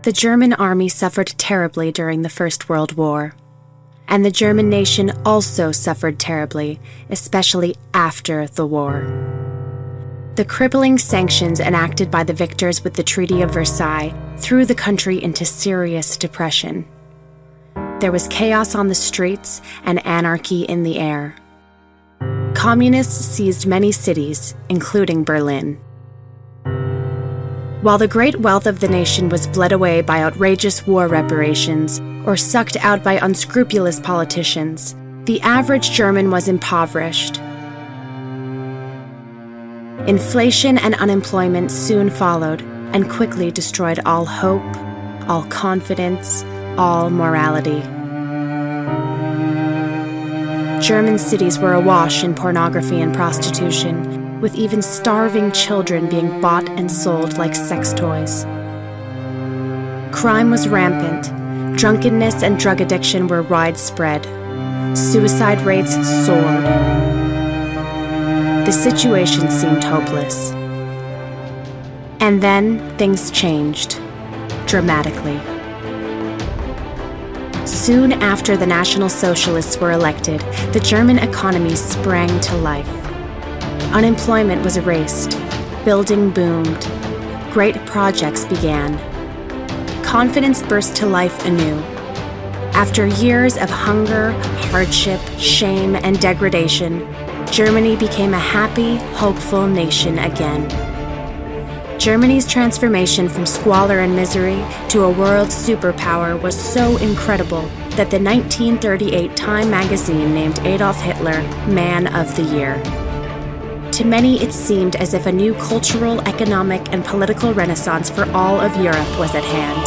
The German army suffered terribly during the First World War. And the German nation also suffered terribly, especially after the war. The crippling sanctions enacted by the victors with the Treaty of Versailles threw the country into serious depression. There was chaos on the streets and anarchy in the air. Communists seized many cities, including Berlin. While the great wealth of the nation was bled away by outrageous war reparations or sucked out by unscrupulous politicians, the average German was impoverished. Inflation and unemployment soon followed and quickly destroyed all hope, all confidence, all morality. German cities were awash in pornography and prostitution, with even starving children being bought and sold like sex toys. Crime was rampant. Drunkenness and drug addiction were widespread. Suicide rates soared. The situation seemed hopeless. And then things changed, dramatically. Soon after the National Socialists were elected, the German economy sprang to life. Unemployment was erased. Building boomed. Great projects began. Confidence burst to life anew. After years of hunger, hardship, shame, and degradation, Germany became a happy, hopeful nation again. Germany's transformation from squalor and misery to a world superpower was so incredible that the 1938 Time magazine named Adolf Hitler Man of the Year. To many, it seemed as if a new cultural, economic, and political renaissance for all of Europe was at hand.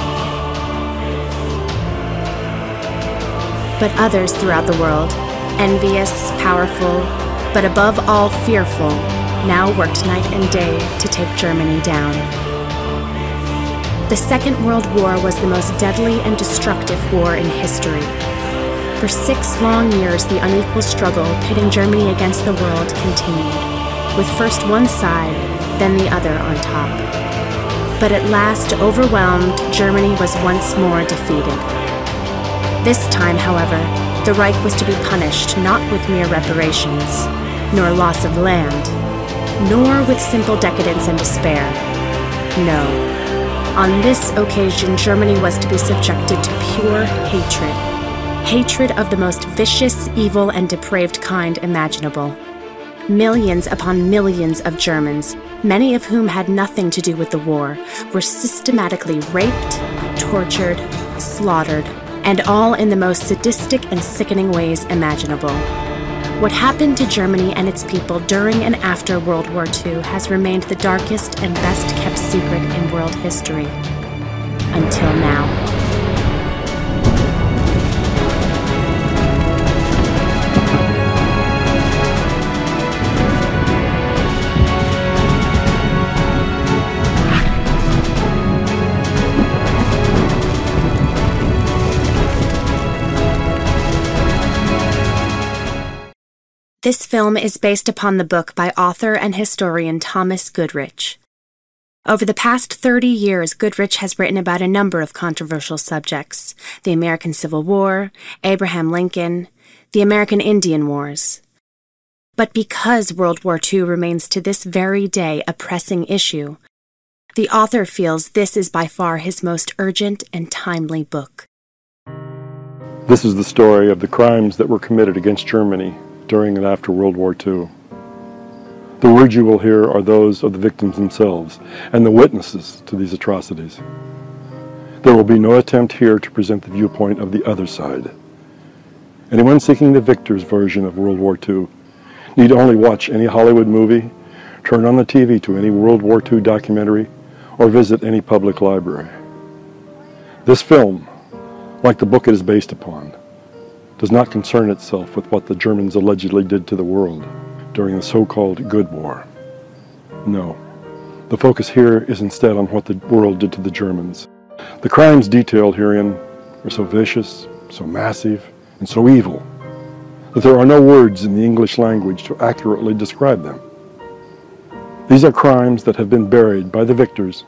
But others throughout the world, envious, powerful, but above all fearful, now worked night and day to take Germany down. The Second World War was the most deadly and destructive war in history. For 6 long years, the unequal struggle pitting Germany against the world continued, with first one side, then the other on top. But at last, overwhelmed, Germany was once more defeated. This time, however, the Reich was to be punished not with mere reparations, nor loss of land, nor with simple decadence and despair. No. On this occasion, Germany was to be subjected to pure hatred. Hatred of the most vicious, evil, and depraved kind imaginable. Millions upon millions of Germans, many of whom had nothing to do with the war, were systematically raped, tortured, slaughtered, and all in the most sadistic and sickening ways imaginable. What happened to Germany and its people during and after World War II has remained the darkest and best-kept secret in world history. Until now. This film is based upon the book by author and historian Thomas Goodrich. Over the past 30 years, Goodrich has written about a number of controversial subjects: the American Civil War, Abraham Lincoln, the American Indian Wars. But because World War II remains to this very day a pressing issue, the author feels this is by far his most urgent and timely book. This is the story of the crimes that were committed against Germany during and after World War II. The words you will hear are those of the victims themselves and the witnesses to these atrocities. There will be no attempt here to present the viewpoint of the other side. Anyone seeking the victor's version of World War II need only watch any Hollywood movie, turn on the TV to any World War II documentary, or visit any public library. This film, like the book it is based upon, does not concern itself with what the Germans allegedly did to the world during the so-called Good War. No, the focus here is instead on what the world did to the Germans. The crimes detailed herein are so vicious, so massive, and so evil that there are no words in the English language to accurately describe them. These are crimes that have been buried by the victors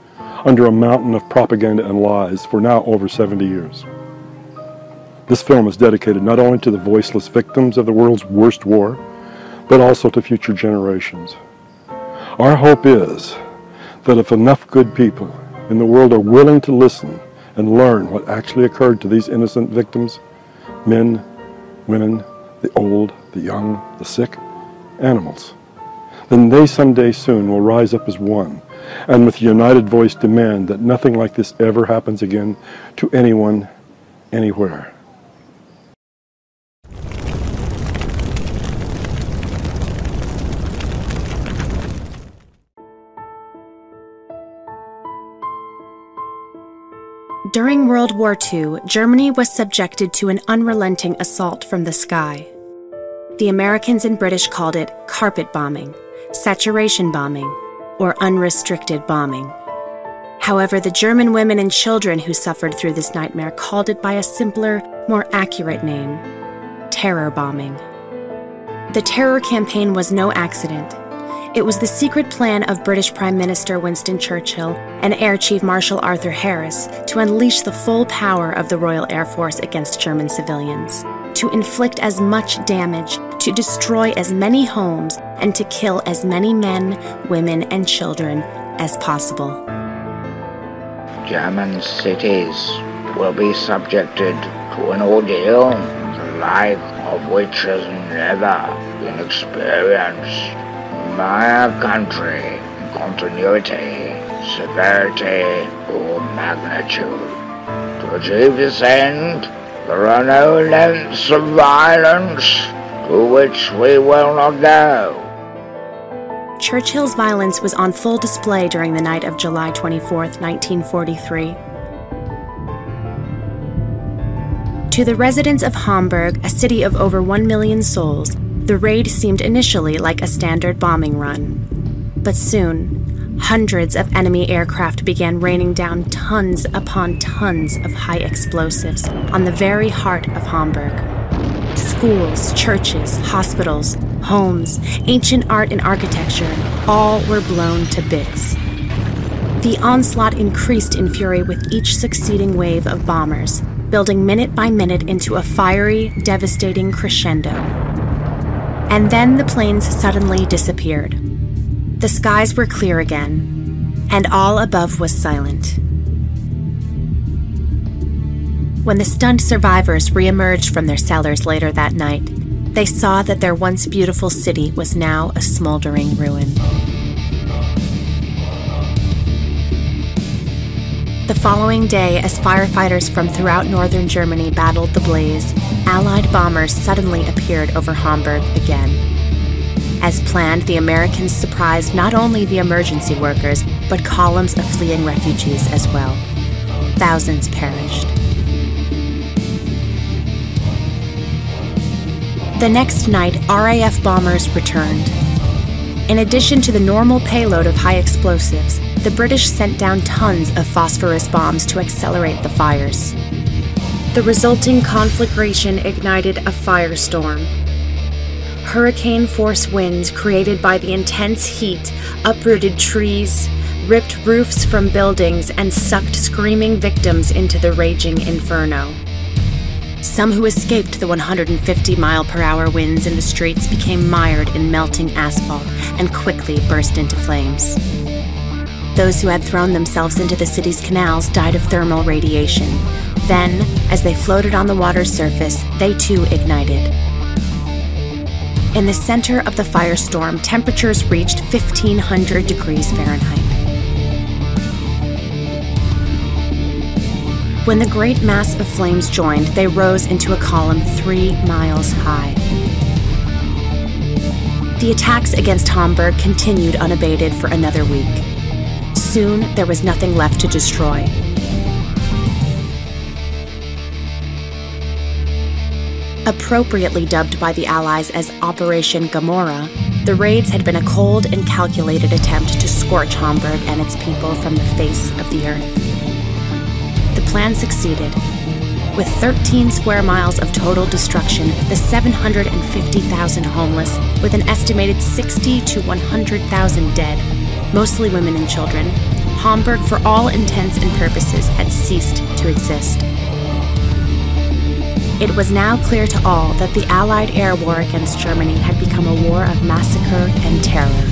under a mountain of propaganda and lies for now over 70 years. This film is dedicated not only to the voiceless victims of the world's worst war, but also to future generations. Our hope is that if enough good people in the world are willing to listen and learn what actually occurred to these innocent victims, men, women, the old, the young, the sick, animals, then they someday soon will rise up as one, and with a united voice demand that nothing like this ever happens again to anyone, anywhere. During World War II, Germany was subjected to an unrelenting assault from the sky. The Americans and British called it carpet bombing, saturation bombing, or unrestricted bombing. However, the German women and children who suffered through this nightmare called it by a simpler, more accurate name: terror bombing. The terror campaign was no accident. It was the secret plan of British Prime Minister Winston Churchill and Air Chief Marshal Arthur Harris to unleash the full power of the Royal Air Force against German civilians, to inflict as much damage, to destroy as many homes, and to kill as many men, women, and children as possible. German cities will be subjected to an ordeal the like of which has never been experienced. My country, continuity, severity, or magnitude. To achieve this end, there are no lengths of violence to which we will not go. Churchill's violence was on full display during the night of July 24, 1943. To the residents of Hamburg, a city of over 1 million souls, the raid seemed initially like a standard bombing run. But soon, hundreds of enemy aircraft began raining down tons upon tons of high explosives on the very heart of Hamburg. Schools, churches, hospitals, homes, ancient art and architecture, all were blown to bits. The onslaught increased in fury with each succeeding wave of bombers, building minute by minute into a fiery, devastating crescendo. And then the planes suddenly disappeared. The skies were clear again, and all above was silent. When the stunned survivors re-emerged from their cellars later that night, they saw that their once beautiful city was now a smoldering ruin. The following day, as firefighters from throughout northern Germany battled the blaze, Allied bombers suddenly appeared over Hamburg again. As planned, the Americans surprised not only the emergency workers, but columns of fleeing refugees as well. Thousands perished. The next night, RAF bombers returned. In addition to the normal payload of high explosives, the British sent down tons of phosphorus bombs to accelerate the fires. The resulting conflagration ignited a firestorm. Hurricane-force winds created by the intense heat uprooted trees, ripped roofs from buildings, and sucked screaming victims into the raging inferno. Some who escaped the 150-mile-per-hour winds in the streets became mired in melting asphalt and quickly burst into flames. Those who had thrown themselves into the city's canals died of thermal radiation. Then, as they floated on the water's surface, they too ignited. In the center of the firestorm, temperatures reached 1,500 degrees Fahrenheit. When the great mass of flames joined, they rose into a column 3 miles high. The attacks against Hamburg continued unabated for another week. Soon, there was nothing left to destroy. Appropriately dubbed by the Allies as Operation Gomorrah, the raids had been a cold and calculated attempt to scorch Hamburg and its people from the face of the earth. The plan succeeded. With 13 square miles of total destruction, the 750,000 homeless, with an estimated 60 to 100,000 dead, mostly women and children, Hamburg, for all intents and purposes, had ceased to exist. It was now clear to all that the Allied air war against Germany had become a war of massacre and terror.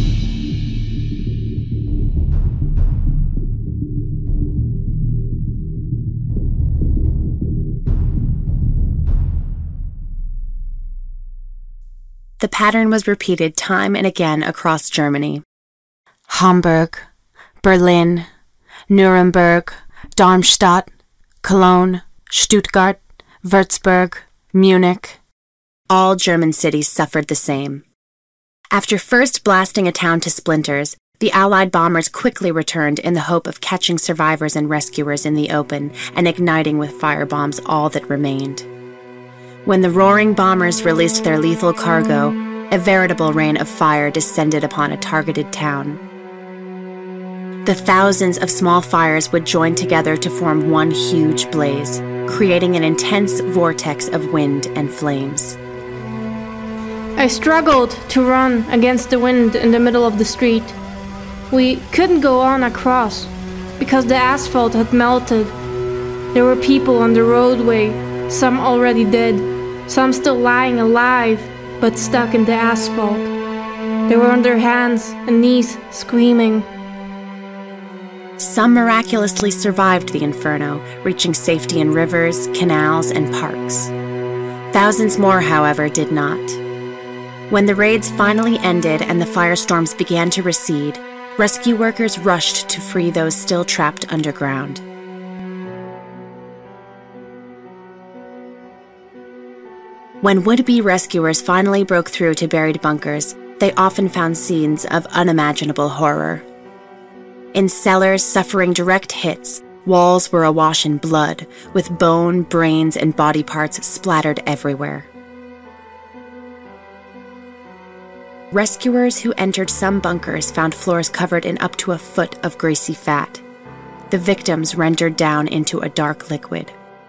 The pattern was repeated time and again across Germany. Hamburg, Berlin, Nuremberg, Darmstadt, Cologne, Stuttgart, Würzburg, Munich. All German cities suffered the same. After first blasting a town to splinters, the Allied bombers quickly returned in the hope of catching survivors and rescuers in the open and igniting with firebombs all that remained. When the roaring bombers released their lethal cargo, a veritable rain of fire descended upon a targeted town. The thousands of small fires would join together to form one huge blaze, creating an intense vortex of wind and flames. I struggled to run against the wind in the middle of the street. We couldn't go on across because the asphalt had melted. There were people on the roadway, some already dead, some still lying alive but stuck in the asphalt. They were on their hands and knees screaming. Some miraculously survived the inferno, reaching safety in rivers, canals, and parks. Thousands more, however, did not. When the raids finally ended and the firestorms began to recede, rescue workers rushed to free those still trapped underground. When would-be rescuers finally broke through to buried bunkers, they often found scenes of unimaginable horror. In cellars suffering direct hits, walls were awash in blood, with bone, brains, and body parts splattered everywhere. Rescuers who entered some bunkers found floors covered in up to a foot of greasy fat, the victims rendered down into a dark liquid.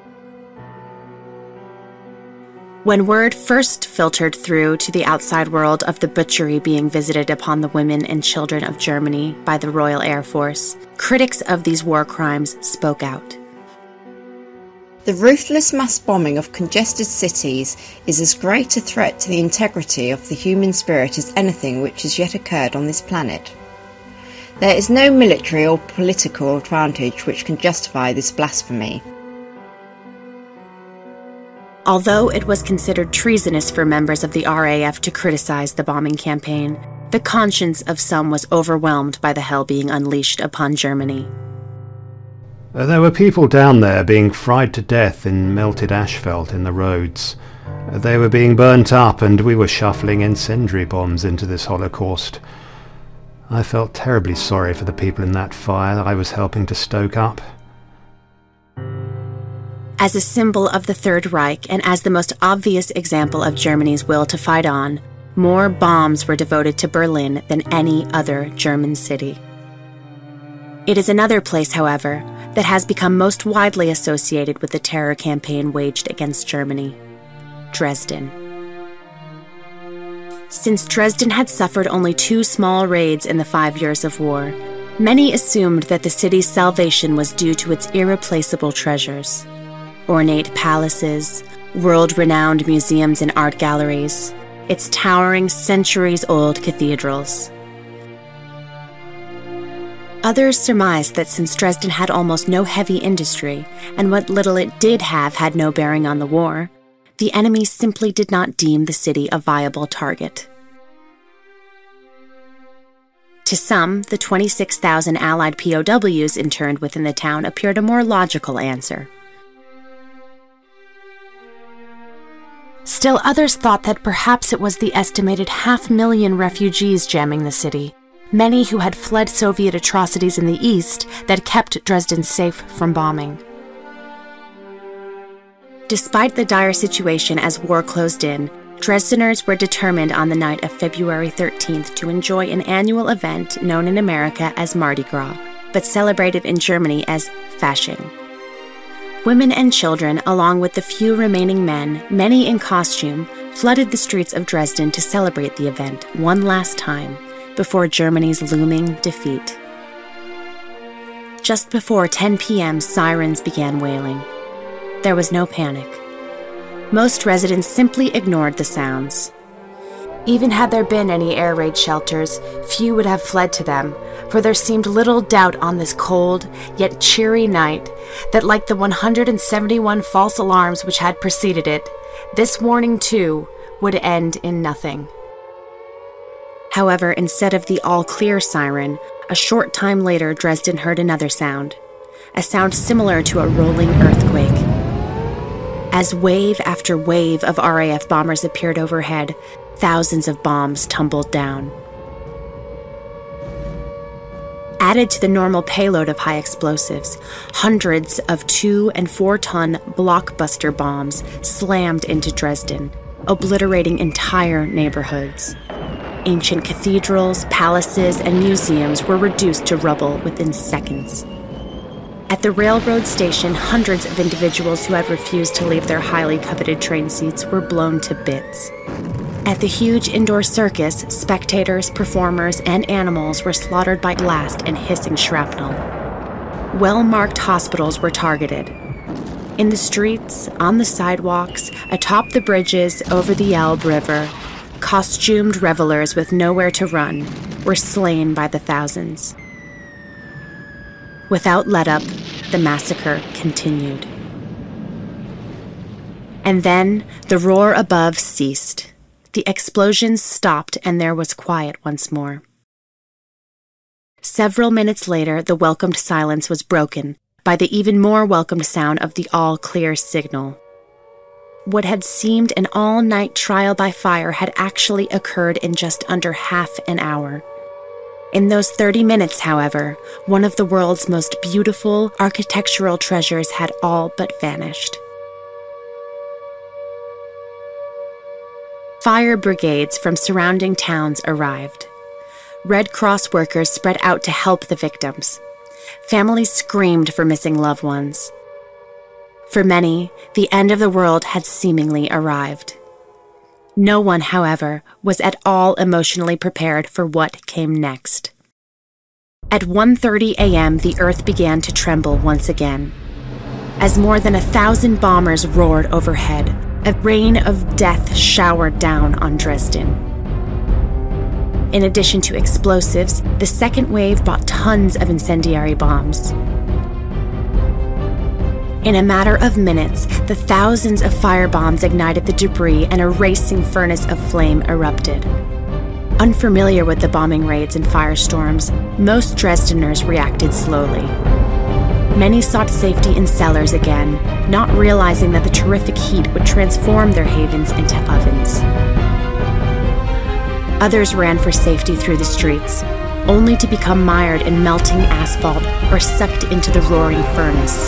When word first filtered through to the outside world of the butchery being visited upon the women and children of Germany by the Royal Air Force, critics of these war crimes spoke out. The ruthless mass bombing of congested cities is as great a threat to the integrity of the human spirit as anything which has yet occurred on this planet. There is no military or political advantage which can justify this blasphemy. Although it was considered treasonous for members of the RAF to criticize the bombing campaign, the conscience of some was overwhelmed by the hell being unleashed upon Germany. There were people down there being fried to death in melted asphalt in the roads. They were being burnt up, and we were shuffling incendiary bombs into this Holocaust. I felt terribly sorry for the people in that fire that I was helping to stoke up. As a symbol of the Third Reich and as the most obvious example of Germany's will to fight on, more bombs were devoted to Berlin than any other German city. It is another place, however, that has become most widely associated with the terror campaign waged against Germany: Dresden. Since Dresden had suffered only 2 small raids in the 5 years of war, many assumed that the city's salvation was due to its irreplaceable treasures: ornate palaces, world-renowned museums and art galleries, its towering centuries-old cathedrals. Others surmised that since Dresden had almost no heavy industry, and what little it did have had no bearing on the war, the enemy simply did not deem the city a viable target. To some, the 26,000 Allied POWs interned within the town appeared a more logical answer. Still, others thought that perhaps it was the estimated 500,000 refugees jamming the city, many who had fled Soviet atrocities in the east, that kept Dresden safe from bombing. Despite the dire situation as war closed in, Dresdeners were determined on the night of February 13th to enjoy an annual event known in America as Mardi Gras, but celebrated in Germany as Fasching. Women and children, along with the few remaining men, many in costume, flooded the streets of Dresden to celebrate the event one last time before Germany's looming defeat. Just before 10 p.m., sirens began wailing. There was no panic. Most residents simply ignored the sounds. Even had there been any air raid shelters, few would have fled to them, for there seemed little doubt on this cold, yet cheery night that, like the 171 false alarms which had preceded it, this warning, too, would end in nothing. However, instead of the all-clear siren, a short time later Dresden heard another sound, a sound similar to a rolling earthquake. As wave after wave of RAF bombers appeared overhead, thousands of bombs tumbled down. Added to the normal payload of high explosives, hundreds of 2- and 4-ton blockbuster bombs slammed into Dresden, obliterating entire neighborhoods. Ancient cathedrals, palaces, and museums were reduced to rubble within seconds. At the railroad station, hundreds of individuals who had refused to leave their highly coveted train seats were blown to bits. At the huge indoor circus, spectators, performers, and animals were slaughtered by blast and hissing shrapnel. Well-marked hospitals were targeted. In the streets, on the sidewalks, atop the bridges over the Elbe River, costumed revelers with nowhere to run were slain by the thousands. Without let-up, the massacre continued. And then the roar above ceased. The explosions stopped and there was quiet once more. Several minutes later, the welcomed silence was broken by the even more welcomed sound of the all-clear signal. What had seemed an all-night trial by fire had actually occurred in just under half an hour. In those 30 minutes, however, one of the world's most beautiful architectural treasures had all but vanished. Fire brigades from surrounding towns arrived. Red Cross workers spread out to help the victims. Families screamed for missing loved ones. For many, the end of the world had seemingly arrived. No one, however, was at all emotionally prepared for what came next. At 1:30 a.m., the earth began to tremble once again. As more than 1,000 bombers roared overhead, a rain of death showered down on Dresden. In addition to explosives, the second wave brought tons of incendiary bombs. In a matter of minutes, the thousands of firebombs ignited the debris and a racing furnace of flame erupted. Unfamiliar with the bombing raids and firestorms, most Dresdeners reacted slowly. Many sought safety in cellars again, not realizing that the terrific heat would transform their havens into ovens. Others ran for safety through the streets, only to become mired in melting asphalt or sucked into the roaring furnace.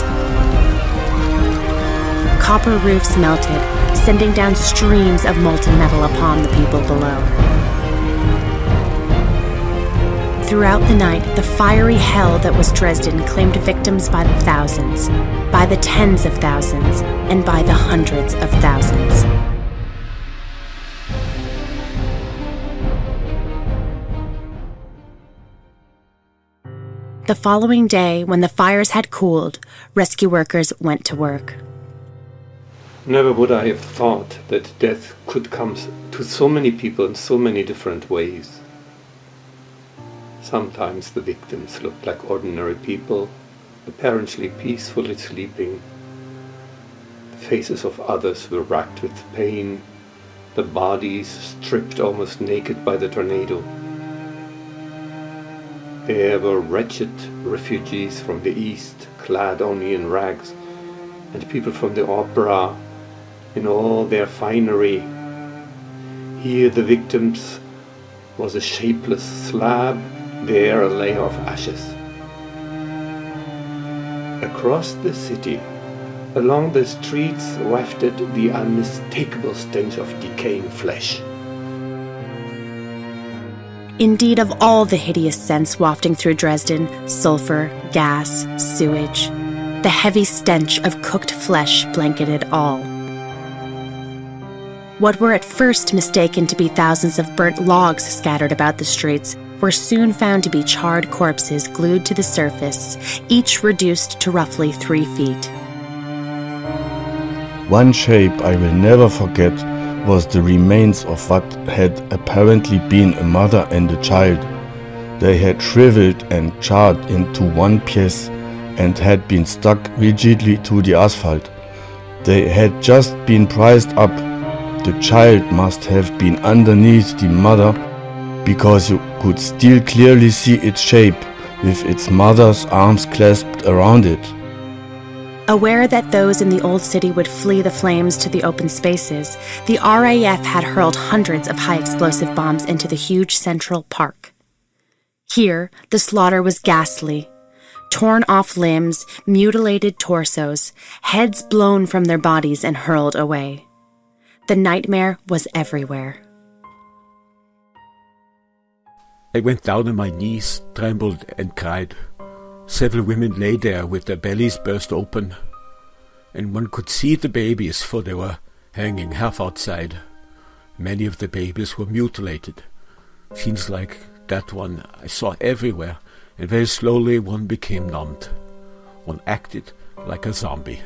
Copper roofs melted, sending down streams of molten metal upon the people below. Throughout the night, the fiery hell that was Dresden claimed victims by the thousands, by the tens of thousands, and by the hundreds of thousands. The following day, when the fires had cooled, rescue workers went to work. Never would I have thought that death could come to so many people in so many different ways. Sometimes the victims looked like ordinary people, apparently peacefully sleeping. The faces of others were racked with pain, the bodies stripped almost naked by the tornado. There were wretched refugees from the east, clad only in rags, and people from the opera in all their finery. Here the victims was a shapeless slab, there a layer of ashes. Across the city, along the streets wafted the unmistakable stench of decaying flesh. Indeed, of all the hideous scents wafting through Dresden, sulfur, gas, sewage, the heavy stench of cooked flesh blanketed all. What were at first mistaken to be thousands of burnt logs scattered about the streets were soon found to be charred corpses glued to the surface, each reduced to roughly 3 feet. One shape I will never forget was the remains of what had apparently been a mother and a child. They had shriveled and charred into one piece and had been stuck rigidly to the asphalt. They had just been prised up. The child must have been underneath the mother, because you could still clearly see its shape, with its mother's arms clasped around it. Aware that those in the old city would flee the flames to the open spaces, the RAF had hurled hundreds of high-explosive bombs into the huge Central Park. Here, the slaughter was ghastly. Torn off limbs, mutilated torsos, heads blown from their bodies and hurled away. The nightmare was everywhere. I went down on my knees, trembled and cried. Several women lay there with their bellies burst open, and one could see the babies, for they were hanging half outside. Many of the babies were mutilated. Scenes like that one I saw everywhere, and very slowly one became numbed. One acted like a zombie.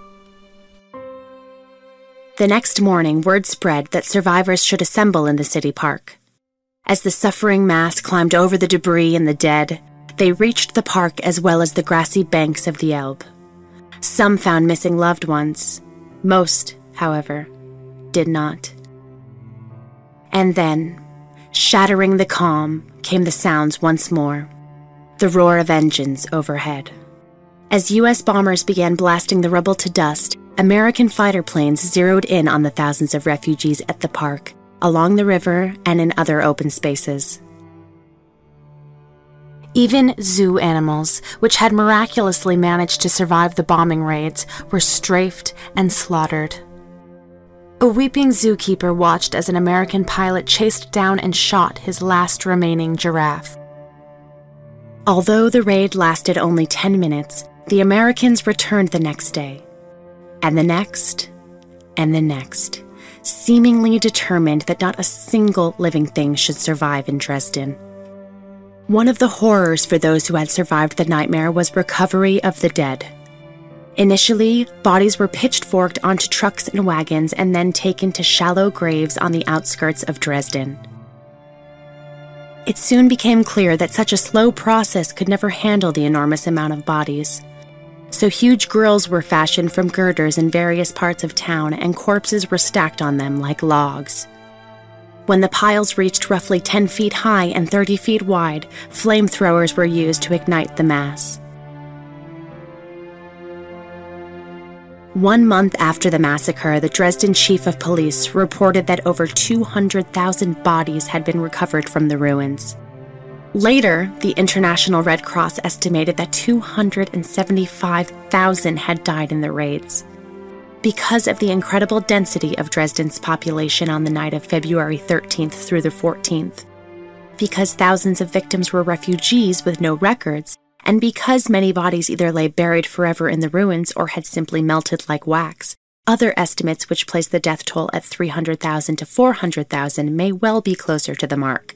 The next morning, word spread that survivors should assemble in the city park. As the suffering mass climbed over the debris and the dead, they reached the park as well as the grassy banks of the Elbe. Some found missing loved ones. Most, however, did not. And then, shattering the calm, came the sounds once more. The roar of engines overhead. As U.S. bombers began blasting the rubble to dust, American fighter planes zeroed in on the thousands of refugees at the park, along the river and in other open spaces. Even zoo animals, which had miraculously managed to survive the bombing raids, were strafed and slaughtered. A weeping zookeeper watched as an American pilot chased down and shot his last remaining giraffe. Although the raid lasted only 10 minutes, the Americans returned the next day. And the next, and the next, seemingly determined that not a single living thing should survive in Dresden. One of the horrors for those who had survived the nightmare was recovery of the dead. Initially, bodies were pitchforked onto trucks and wagons and then taken to shallow graves on the outskirts of Dresden. It soon became clear that such a slow process could never handle the enormous amount of bodies. So huge grills were fashioned from girders in various parts of town, and corpses were stacked on them like logs. When the piles reached roughly 10 feet high and 30 feet wide, flamethrowers were used to ignite the mass. 1 month after the massacre, the Dresden chief of police reported that over 200,000 bodies had been recovered from the ruins. Later, the International Red Cross estimated that 275,000 had died in the raids. Because of the incredible density of Dresden's population on the night of February 13th through the 14th, because thousands of victims were refugees with no records, and because many bodies either lay buried forever in the ruins or had simply melted like wax, other estimates which place the death toll at 300,000 to 400,000 may well be closer to the mark.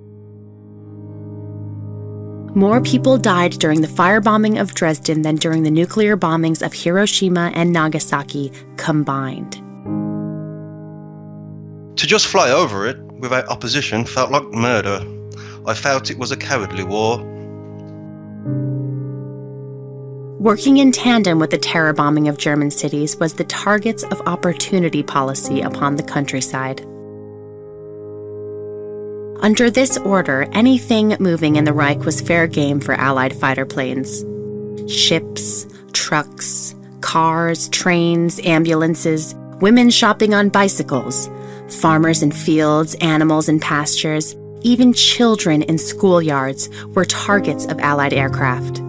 More people died during the firebombing of Dresden than during the nuclear bombings of Hiroshima and Nagasaki combined. To just fly over it without opposition felt like murder. I felt it was a cowardly war. Working in tandem with the terror bombing of German cities was the Targets of Opportunity policy upon the countryside. Under this order, anything moving in the Reich was fair game for Allied fighter planes. Ships, trucks, cars, trains, ambulances, women shopping on bicycles, farmers in fields, animals in pastures, even children in schoolyards were targets of Allied aircraft.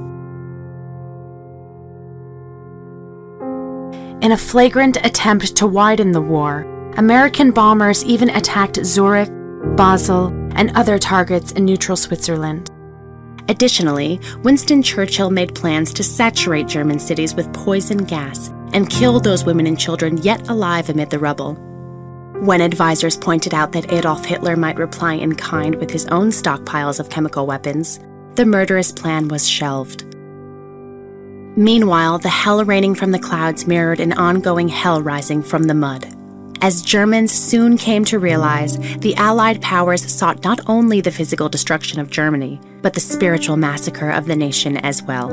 In a flagrant attempt to widen the war, American bombers even attacked Zurich, Basel, and other targets in neutral Switzerland. Additionally, Winston Churchill made plans to saturate German cities with poison gas and kill those women and children yet alive amid the rubble. When advisors pointed out that Adolf Hitler might reply in kind with his own stockpiles of chemical weapons, the murderous plan was shelved. Meanwhile, the hell raining from the clouds mirrored an ongoing hell rising from the mud. As Germans soon came to realize, the Allied powers sought not only the physical destruction of Germany, but the spiritual massacre of the nation as well.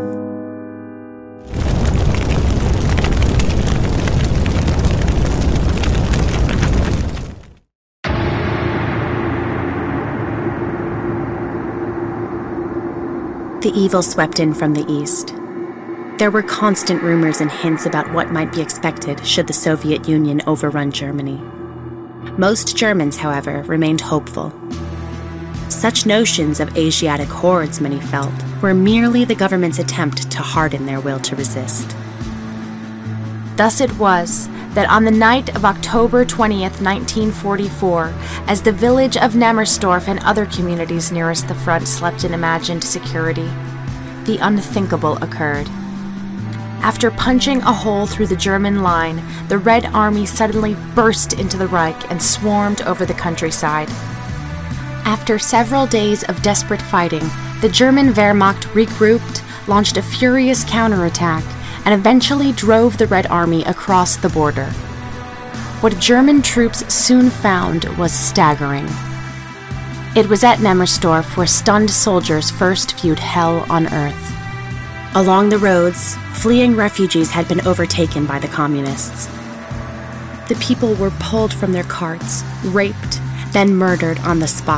The evil swept in from the east. There were constant rumors and hints about what might be expected should the Soviet Union overrun Germany. Most Germans, however, remained hopeful. Such notions of Asiatic hordes, many felt, were merely the government's attempt to harden their will to resist. Thus it was that on the night of October 20th, 1944, as the village of Nemmersdorf and other communities nearest the front slept in imagined security, the unthinkable occurred. After punching a hole through the German line, the Red Army suddenly burst into the Reich and swarmed over the countryside. After several days of desperate fighting, the German Wehrmacht regrouped, launched a furious counterattack, and eventually drove the Red Army across the border. What German troops soon found was staggering. It was at Nemmersdorf where stunned soldiers first viewed hell on earth. Along the roads, fleeing refugees had been overtaken by the communists. The people were pulled from their carts, raped, then murdered on the spot.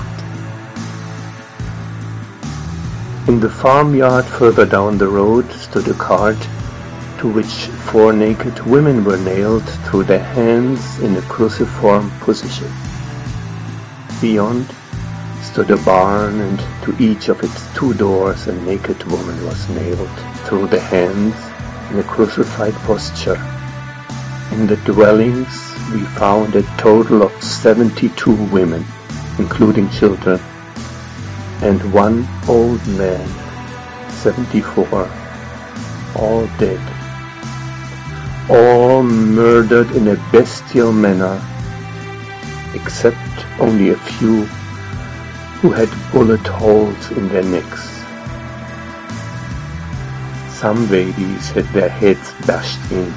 In the farmyard further down the road stood a cart to which 4 naked women were nailed through their hands in a cruciform position. Beyond stood a barn, and to each of its 2 doors a naked woman was nailed through the hands in a crucified posture. In the dwellings we found a total of 72 women, including children, and 1 old man, 74, all dead. All murdered in a bestial manner, except only a few who had bullet holes in their necks. Some babies had their heads bashed in.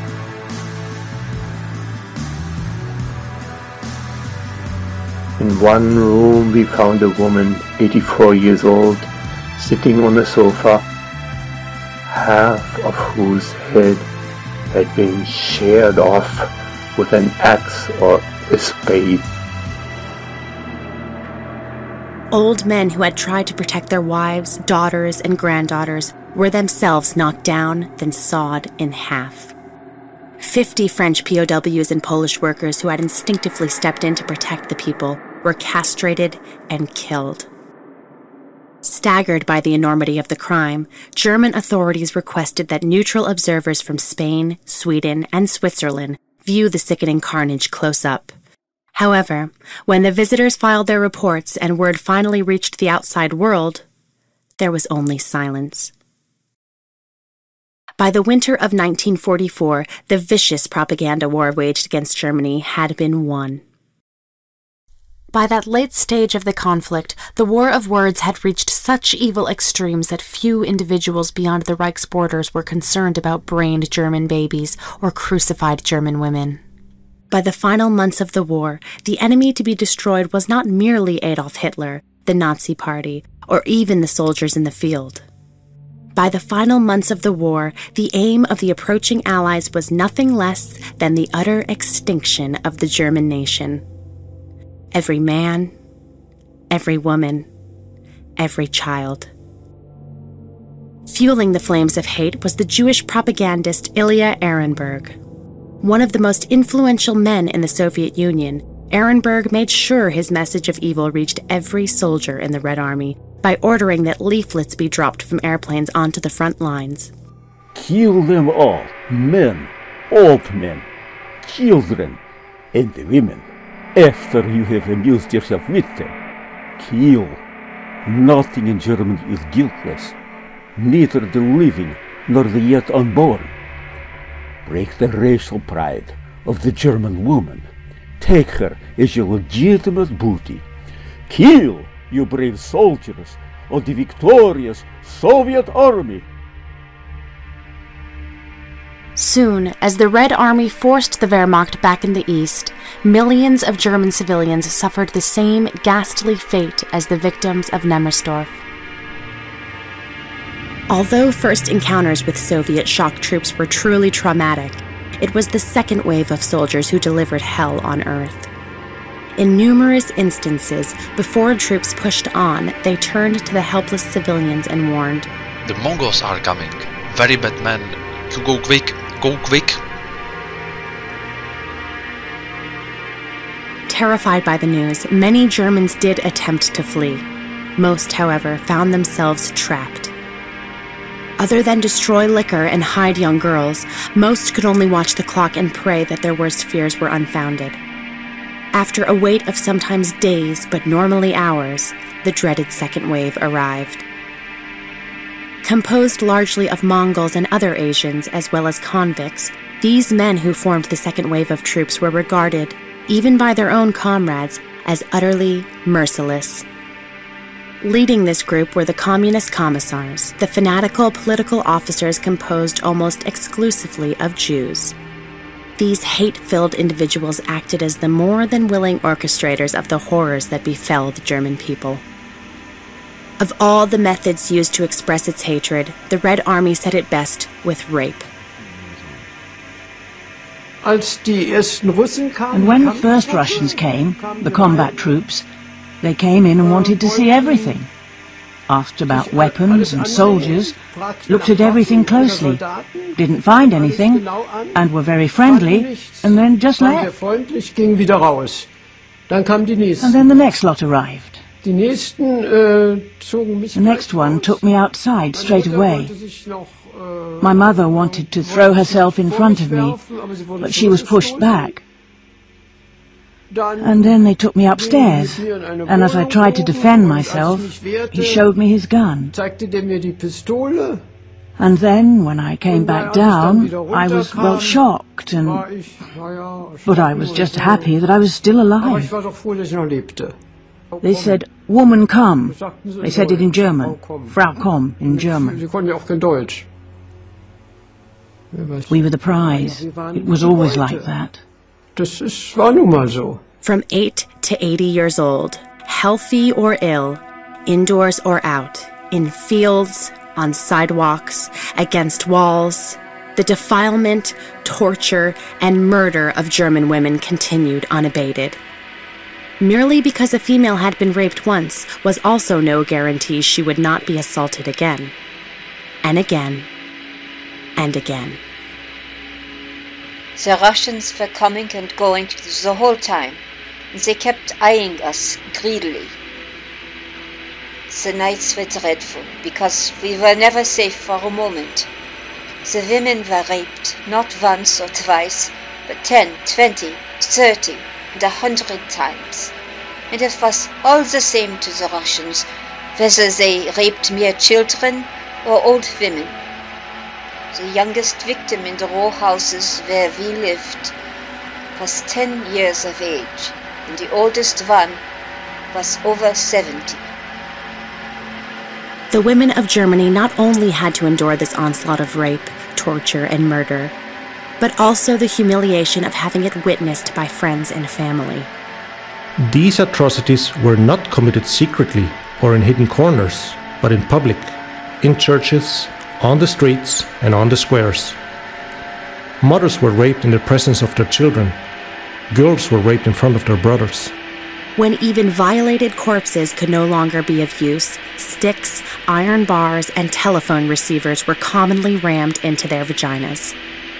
In one room we found a woman, 84 years old, sitting on a sofa, half of whose head had been sheared off with an axe or a spade. Old men who had tried to protect their wives, daughters, and granddaughters were themselves knocked down, then sawed in half. 50 French POWs and Polish workers who had instinctively stepped in to protect the people were castrated and killed. Staggered by the enormity of the crime, German authorities requested that neutral observers from Spain, Sweden, and Switzerland view the sickening carnage close up. However, when the visitors filed their reports and word finally reached the outside world, there was only silence. By the winter of 1944, the vicious propaganda war waged against Germany had been won. By that late stage of the conflict, the war of words had reached such evil extremes that few individuals beyond the Reich's borders were concerned about brained German babies or crucified German women. By the final months of the war, the enemy to be destroyed was not merely Adolf Hitler, the Nazi Party, or even the soldiers in the field. By the final months of the war, the aim of the approaching Allies was nothing less than the utter extinction of the German nation. Every man, every woman, every child. Fueling the flames of hate was the Jewish propagandist Ilya Ehrenberg. One of the most influential men in the Soviet Union, Ehrenberg made sure his message of evil reached every soldier in the Red Army by ordering that leaflets be dropped from airplanes onto the front lines. Kill them all, men, old men, children, and the women, after you have amused yourself with them. Kill. Nothing in Germany is guiltless, neither the living nor the yet unborn. Break the racial pride of the German woman. Take her as your legitimate booty. Kill, you brave soldiers of the victorious Soviet Army. Soon, as the Red Army forced the Wehrmacht back in the east, millions of German civilians suffered the same ghastly fate as the victims of Nemmersdorf. Although first encounters with Soviet shock troops were truly traumatic, it was the second wave of soldiers who delivered hell on Earth. In numerous instances, before troops pushed on, they turned to the helpless civilians and warned, "The Mongols are coming. Very bad men. You go quick. Go quick." Terrified by the news, many Germans did attempt to flee. Most, however, found themselves trapped. Other than destroy liquor and hide young girls, most could only watch the clock and pray that their worst fears were unfounded. After a wait of sometimes days, but normally hours, the dreaded second wave arrived. Composed largely of Mongols and other Asians, as well as convicts, these men who formed the second wave of troops were regarded, even by their own comrades, as utterly merciless. Leading this group were the communist commissars, the fanatical political officers composed almost exclusively of Jews. These hate-filled individuals acted as the more than willing orchestrators of the horrors that befell the German people. Of all the methods used to express its hatred, the Red Army said it best with rape. And when the first Russians came, the combat troops, they came in and wanted to see everything. Asked about weapons and soldiers, looked at everything closely, didn't find anything, and were very friendly, and then just left. And then the next lot arrived. The next one took me outside straight away. My mother wanted to throw herself in front of me, but she was pushed back. And then they took me upstairs, and as I tried to defend myself, he showed me his gun. And then, when I came back down, I was, well, shocked, but I was just happy that I was still alive. They said, "Woman, come." They said it in German. Frau, komm, in German. We were the prize. It was always like that. From 8 to 80 years old, healthy or ill, indoors or out, in fields, on sidewalks, against walls, the defilement, torture, and murder of German women continued unabated. Merely because a female had been raped once was also no guarantee she would not be assaulted again. And again. And again. The Russians were coming and going the whole time, and they kept eyeing us greedily. The nights were dreadful, because we were never safe for a moment. The women were raped, not once or twice, but 10, 20, 30, and 100 times. And it was all the same to the Russians, whether they raped mere children or old women. The youngest victim in the row houses where we lived was 10 years of age, and the oldest one was over 70. The women of Germany not only had to endure this onslaught of rape, torture, and murder, but also the humiliation of having it witnessed by friends and family. These atrocities were not committed secretly or in hidden corners, but in public, in churches, on the streets, and on the squares. Mothers were raped in the presence of their children. Girls were raped in front of their brothers. When even violated corpses could no longer be of use, sticks, iron bars, and telephone receivers were commonly rammed into their vaginas.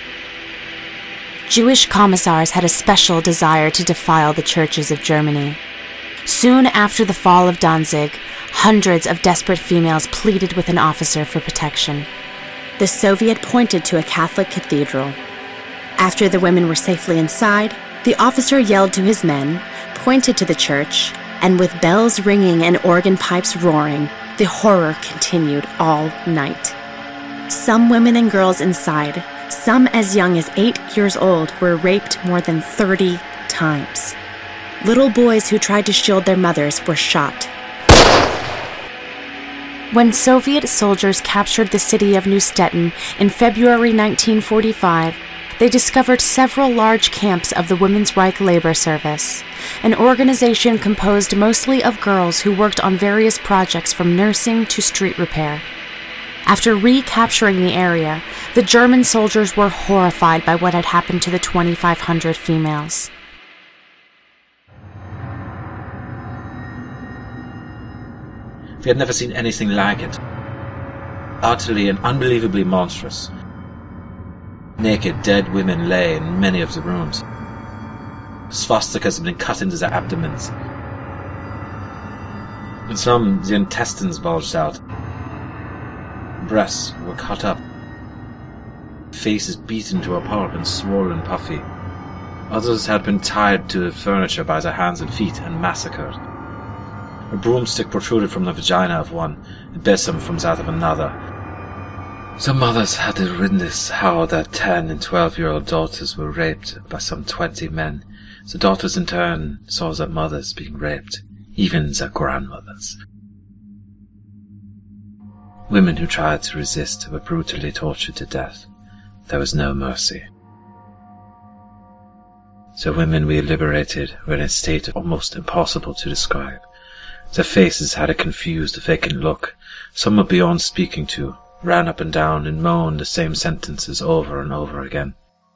Jewish commissars had a special desire to defile the churches of Germany. Soon after the fall of Danzig, hundreds of desperate females pleaded with an officer for protection. The Soviet pointed to a Catholic cathedral. After the women were safely inside, the officer yelled to his men, pointed to the church, and with bells ringing and organ pipes roaring, the horror continued all night. Some women and girls inside, some as young as 8 years old, were raped more than 30 times. Little boys who tried to shield their mothers were shot. When Soviet soldiers captured the city of Neustetten in February 1945, they discovered several large camps of the Women's Reich Labor Service, an organization composed mostly of girls who worked on various projects from nursing to street repair. After recapturing the area, the German soldiers were horrified by what had happened to the 2,500 females. We had never seen anything like it. Utterly and unbelievably monstrous. Naked, dead women lay in many of the rooms. Swastikas had been cut into their abdomens. In some, the intestines bulged out. Breasts were cut up. Faces beaten to a pulp and swollen puffy. Others had been tied to the furniture by their hands and feet and massacred. A broomstick protruded from the vagina of one, a besom from that of another. Some mothers had to witness how their 10 and 12-year-old daughters were raped by some 20 men. The daughters in turn saw their mothers being raped, even their grandmothers. Women who tried to resist were brutally tortured to death. There was no mercy. The women we liberated were in a state almost impossible to describe. Their faces had a confused, vacant look. Some were beyond speaking to, ran up and down and moaned the same sentences over and over again.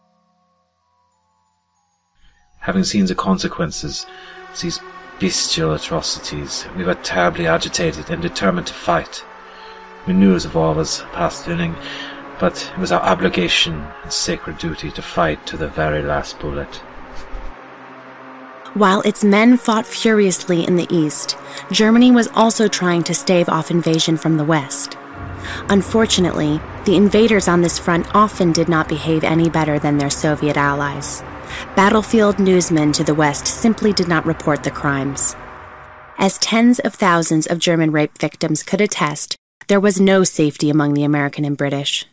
Having seen the consequences of these bestial atrocities, we were terribly agitated and determined to fight. We knew the war was past winning, but it was our obligation and sacred duty to fight to the very last bullet. While its men fought furiously in the east, Germany was also trying to stave off invasion from the west. Unfortunately, the invaders on this front often did not behave any better than their Soviet allies. Battlefield newsmen to the west simply did not report the crimes. As tens of thousands of German rape victims could attest, there was no safety among the American and British.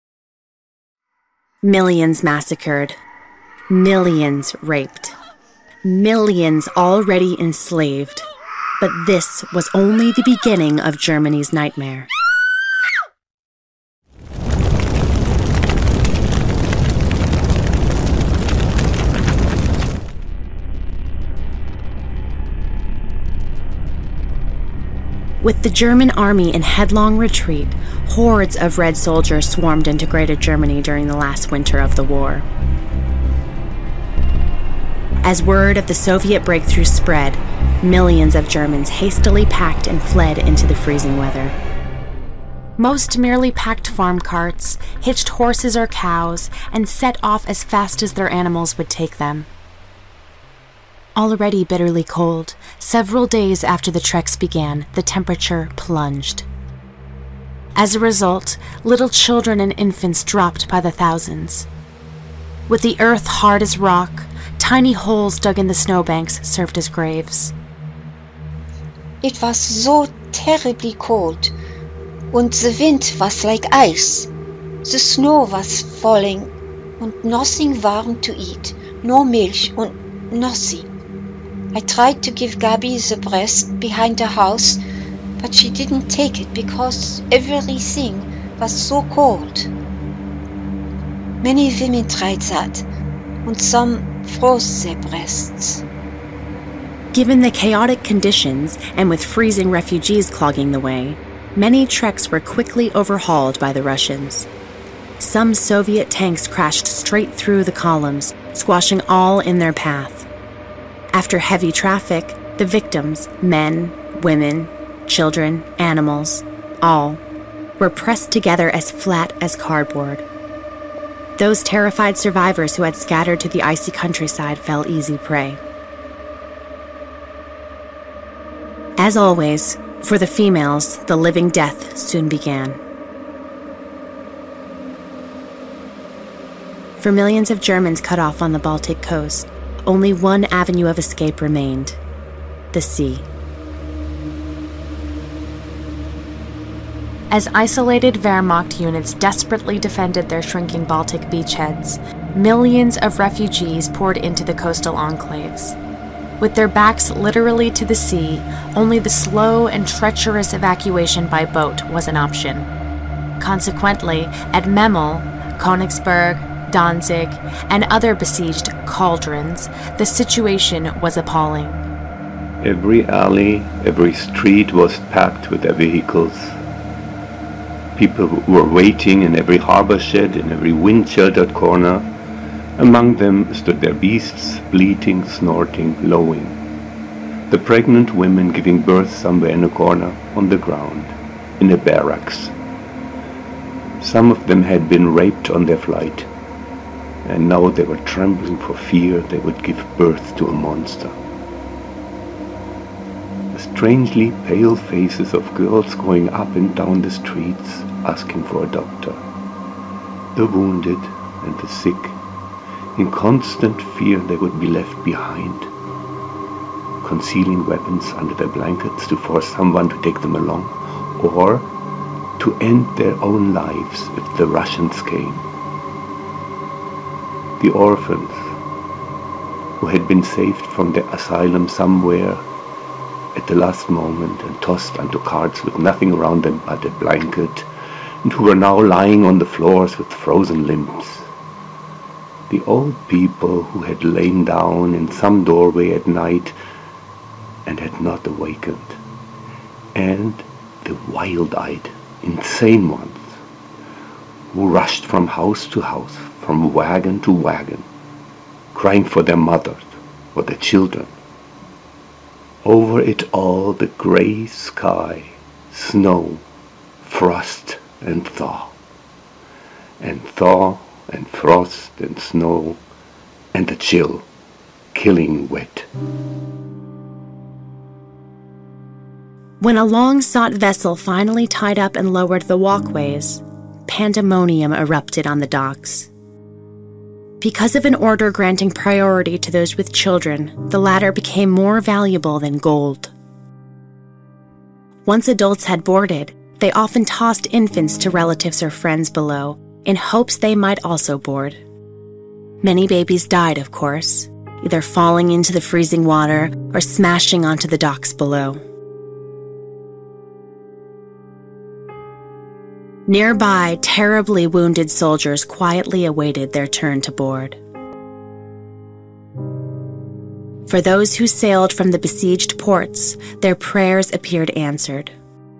Millions massacred. Millions raped. Millions already enslaved. But this was only the beginning of Germany's nightmare. With the German army in headlong retreat, hordes of Red soldiers swarmed into Greater Germany during the last winter of the war. As word of the Soviet breakthrough spread, millions of Germans hastily packed and fled into the freezing weather. Most merely packed farm carts, hitched horses or cows, and set off as fast as their animals would take them. Already bitterly cold, several days after the treks began, the temperature plunged. As a result, little children and infants dropped by the thousands. With the earth hard as rock, tiny holes dug in the snowbanks served as graves. It was so terribly cold, and the wind was like ice. The snow was falling, and nothing warm to eat, no milk and nothing. I tried to give Gabi the breast behind the house, but she didn't take it because everything was so cold. Many women tried that, and some froze their breasts. Given the chaotic conditions, and with freezing refugees clogging the way, many treks were quickly overhauled by the Russians. Some Soviet tanks crashed straight through the columns, squashing all in their path. After heavy traffic, the victims, men, women, children, animals, all, were pressed together as flat as cardboard. Those terrified survivors who had scattered to the icy countryside fell easy prey. As always, for the females, the living death soon began. For millions of Germans cut off on the Baltic coast, only one avenue of escape remained: the sea. As isolated Wehrmacht units desperately defended their shrinking Baltic beachheads, millions of refugees poured into the coastal enclaves. With their backs literally to the sea, only the slow and treacherous evacuation by boat was an option. Consequently, at Memel, Königsberg, Danzig, and other besieged cauldrons, the situation was appalling. Every alley, every street was packed with their vehicles. People were waiting in every harbor shed, in every wind-sheltered corner. Among them stood their beasts, bleating, snorting, lowing. The pregnant women giving birth somewhere in a corner, on the ground, in a barracks. Some of them had been raped on their flight, and now they were trembling for fear they would give birth to a monster. The strangely pale faces of girls going up and down the streets asking for a doctor. The wounded and the sick, in constant fear they would be left behind, concealing weapons under their blankets to force someone to take them along, or to end their own lives if the Russians came. The orphans, who had been saved from their asylum somewhere at the last moment and tossed onto carts with nothing around them but a blanket, and who were now lying on the floors with frozen limbs. The old people who had lain down in some doorway at night and had not awakened, and the wild-eyed, insane ones, who rushed from house to house, from wagon to wagon, crying for their mothers, for their children. Over it all the grey sky, snow, frost and thaw and frost and snow, and the chill, killing wet. When a long-sought vessel finally tied up and lowered the walkways, pandemonium erupted on the docks. Because of an order granting priority to those with children, the latter became more valuable than gold. Once adults had boarded, they often tossed infants to relatives or friends below, in hopes they might also board. Many babies died, of course, either falling into the freezing water or smashing onto the docks below. Nearby, terribly wounded soldiers quietly awaited their turn to board. For those who sailed from the besieged ports, their prayers appeared answered.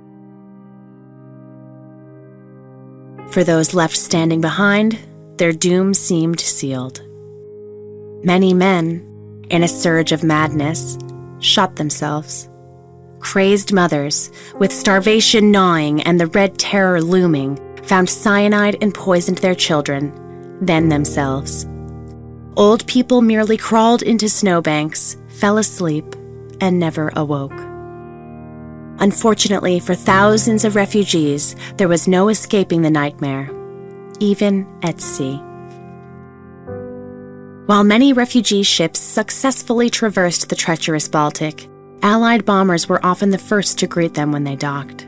For those left standing behind, their doom seemed sealed. Many men, in a surge of madness, shot themselves. Crazed mothers, with starvation gnawing and the Red Terror looming, found cyanide and poisoned their children, then themselves. Old people merely crawled into snowbanks, fell asleep, and never awoke. Unfortunately for thousands of refugees, there was no escaping the nightmare, even at sea. While many refugee ships successfully traversed the treacherous Baltic, Allied bombers were often the first to greet them when they docked.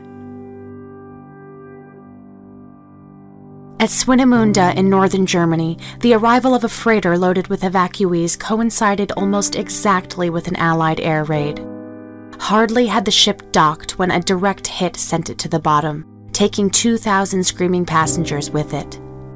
At Swinemünde in northern Germany, the arrival of a freighter loaded with evacuees coincided almost exactly with an Allied air raid. Hardly had the ship docked when a direct hit sent it to the bottom, taking 2,000 screaming passengers with it.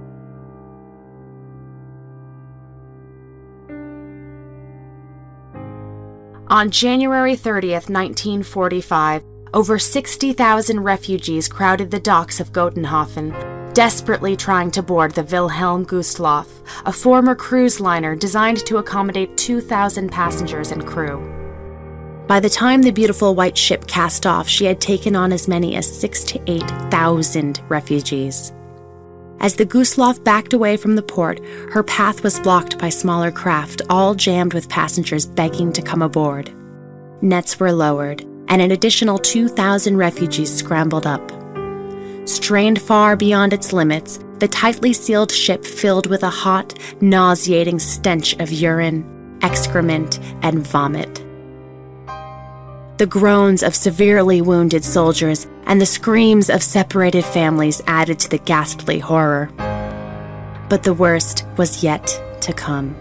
On January 30th, 1945, over 60,000 refugees crowded the docks of Gotenhofen, desperately trying to board the Wilhelm Gustloff, a former cruise liner designed to accommodate 2,000 passengers and crew. By the time the beautiful white ship cast off, she had taken on as many as 6,000 to 8,000 refugees. As the Gustloff backed away from the port, her path was blocked by smaller craft, all jammed with passengers begging to come aboard. Nets were lowered, and an additional 2,000 refugees scrambled up. Strained far beyond its limits, the tightly sealed ship filled with a hot, nauseating stench of urine, excrement, and vomit. The groans of severely wounded soldiers and the screams of separated families added to the ghastly horror. But the worst was yet to come.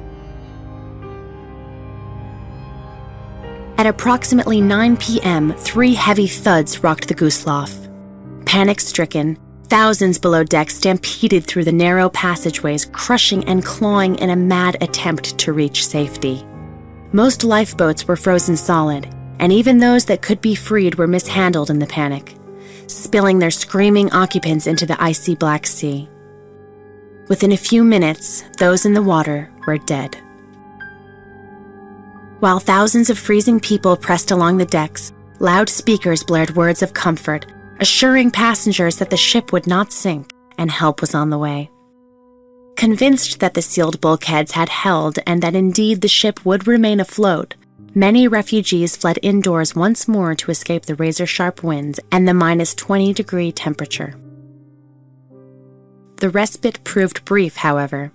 At approximately 9 p.m., 3 heavy thuds rocked the Gustloff. Panic-stricken, thousands below deck stampeded through the narrow passageways, crushing and clawing in a mad attempt to reach safety. Most lifeboats were frozen solid, and even those that could be freed were mishandled in the panic, spilling their screaming occupants into the icy Black Sea. Within a few minutes, those in the water were dead. While thousands of freezing people pressed along the decks, loudspeakers blared words of comfort, assuring passengers that the ship would not sink and help was on the way. Convinced that the sealed bulkheads had held and that indeed the ship would remain afloat, many refugees fled indoors once more to escape the razor-sharp winds and the -20-degree temperature. The respite proved brief, however.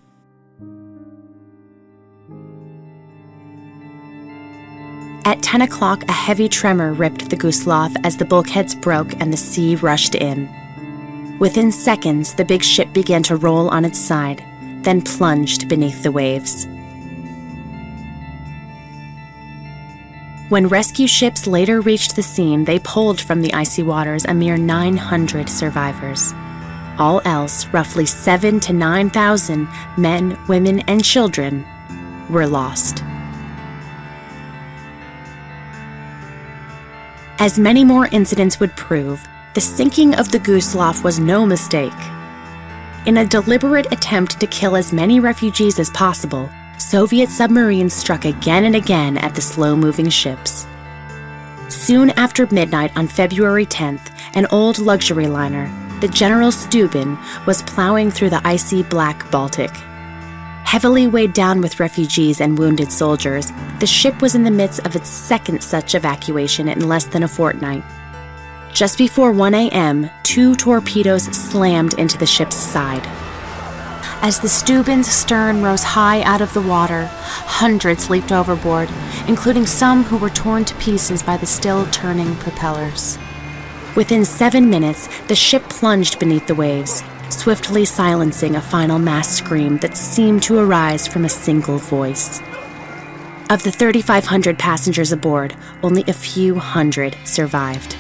At 10 o'clock, a heavy tremor ripped the Gustloff as the bulkheads broke and the sea rushed in. Within seconds, the big ship began to roll on its side, then plunged beneath the waves. When rescue ships later reached the scene, they pulled from the icy waters a mere 900 survivors. All else, roughly 7,000 to 9,000 men, women, and children, were lost. As many more incidents would prove, the sinking of the Gustloff was no mistake. In a deliberate attempt to kill as many refugees as possible, Soviet submarines struck again and again at the slow-moving ships. Soon after midnight on February 10th, an old luxury liner, the General Steuben, was plowing through the icy black Baltic. Heavily weighed down with refugees and wounded soldiers, the ship was in the midst of its second such evacuation in less than a fortnight. Just before 1 a.m., 2 torpedoes slammed into the ship's side. As the Steuben's stern rose high out of the water, hundreds leaped overboard, including some who were torn to pieces by the still turning propellers. Within 7 minutes, the ship plunged beneath the waves, swiftly silencing a final mass scream that seemed to arise from a single voice. Of the 3,500 passengers aboard, only a few hundred survived.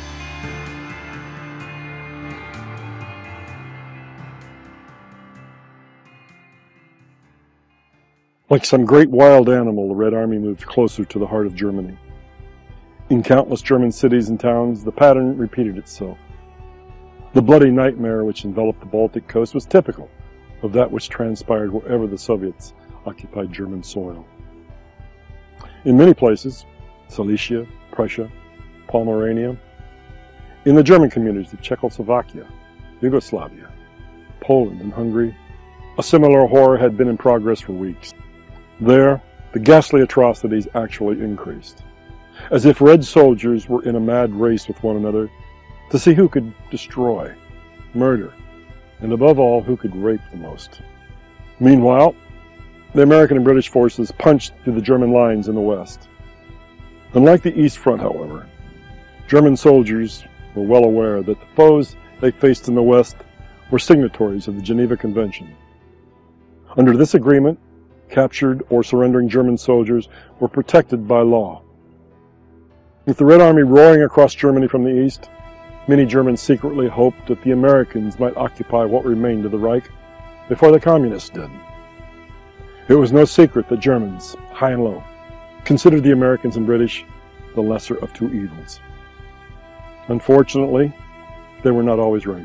Like some great wild animal, the Red Army moved closer to the heart of Germany. In countless German cities and towns, the pattern repeated itself. The bloody nightmare which enveloped the Baltic coast was typical of that which transpired wherever the Soviets occupied German soil. In many places, Silesia, Prussia, Pomerania, in the German communities of Czechoslovakia, Yugoslavia, Poland, and Hungary, a similar horror had been in progress for weeks. There, the ghastly atrocities actually increased, as if Red soldiers were in a mad race with one another to see who could destroy, murder, and above all, who could rape the most. Meanwhile, the American and British forces punched through the German lines in the west. Unlike the East Front, however, German soldiers were well aware that the foes they faced in the west were signatories of the Geneva Convention. Under this agreement, captured or surrendering German soldiers were protected by law. With the Red Army roaring across Germany from the east, many Germans secretly hoped that the Americans might occupy what remained of the Reich before the Communists did. It was no secret that Germans, high and low, considered the Americans and British the lesser of two evils. Unfortunately, they were not always right.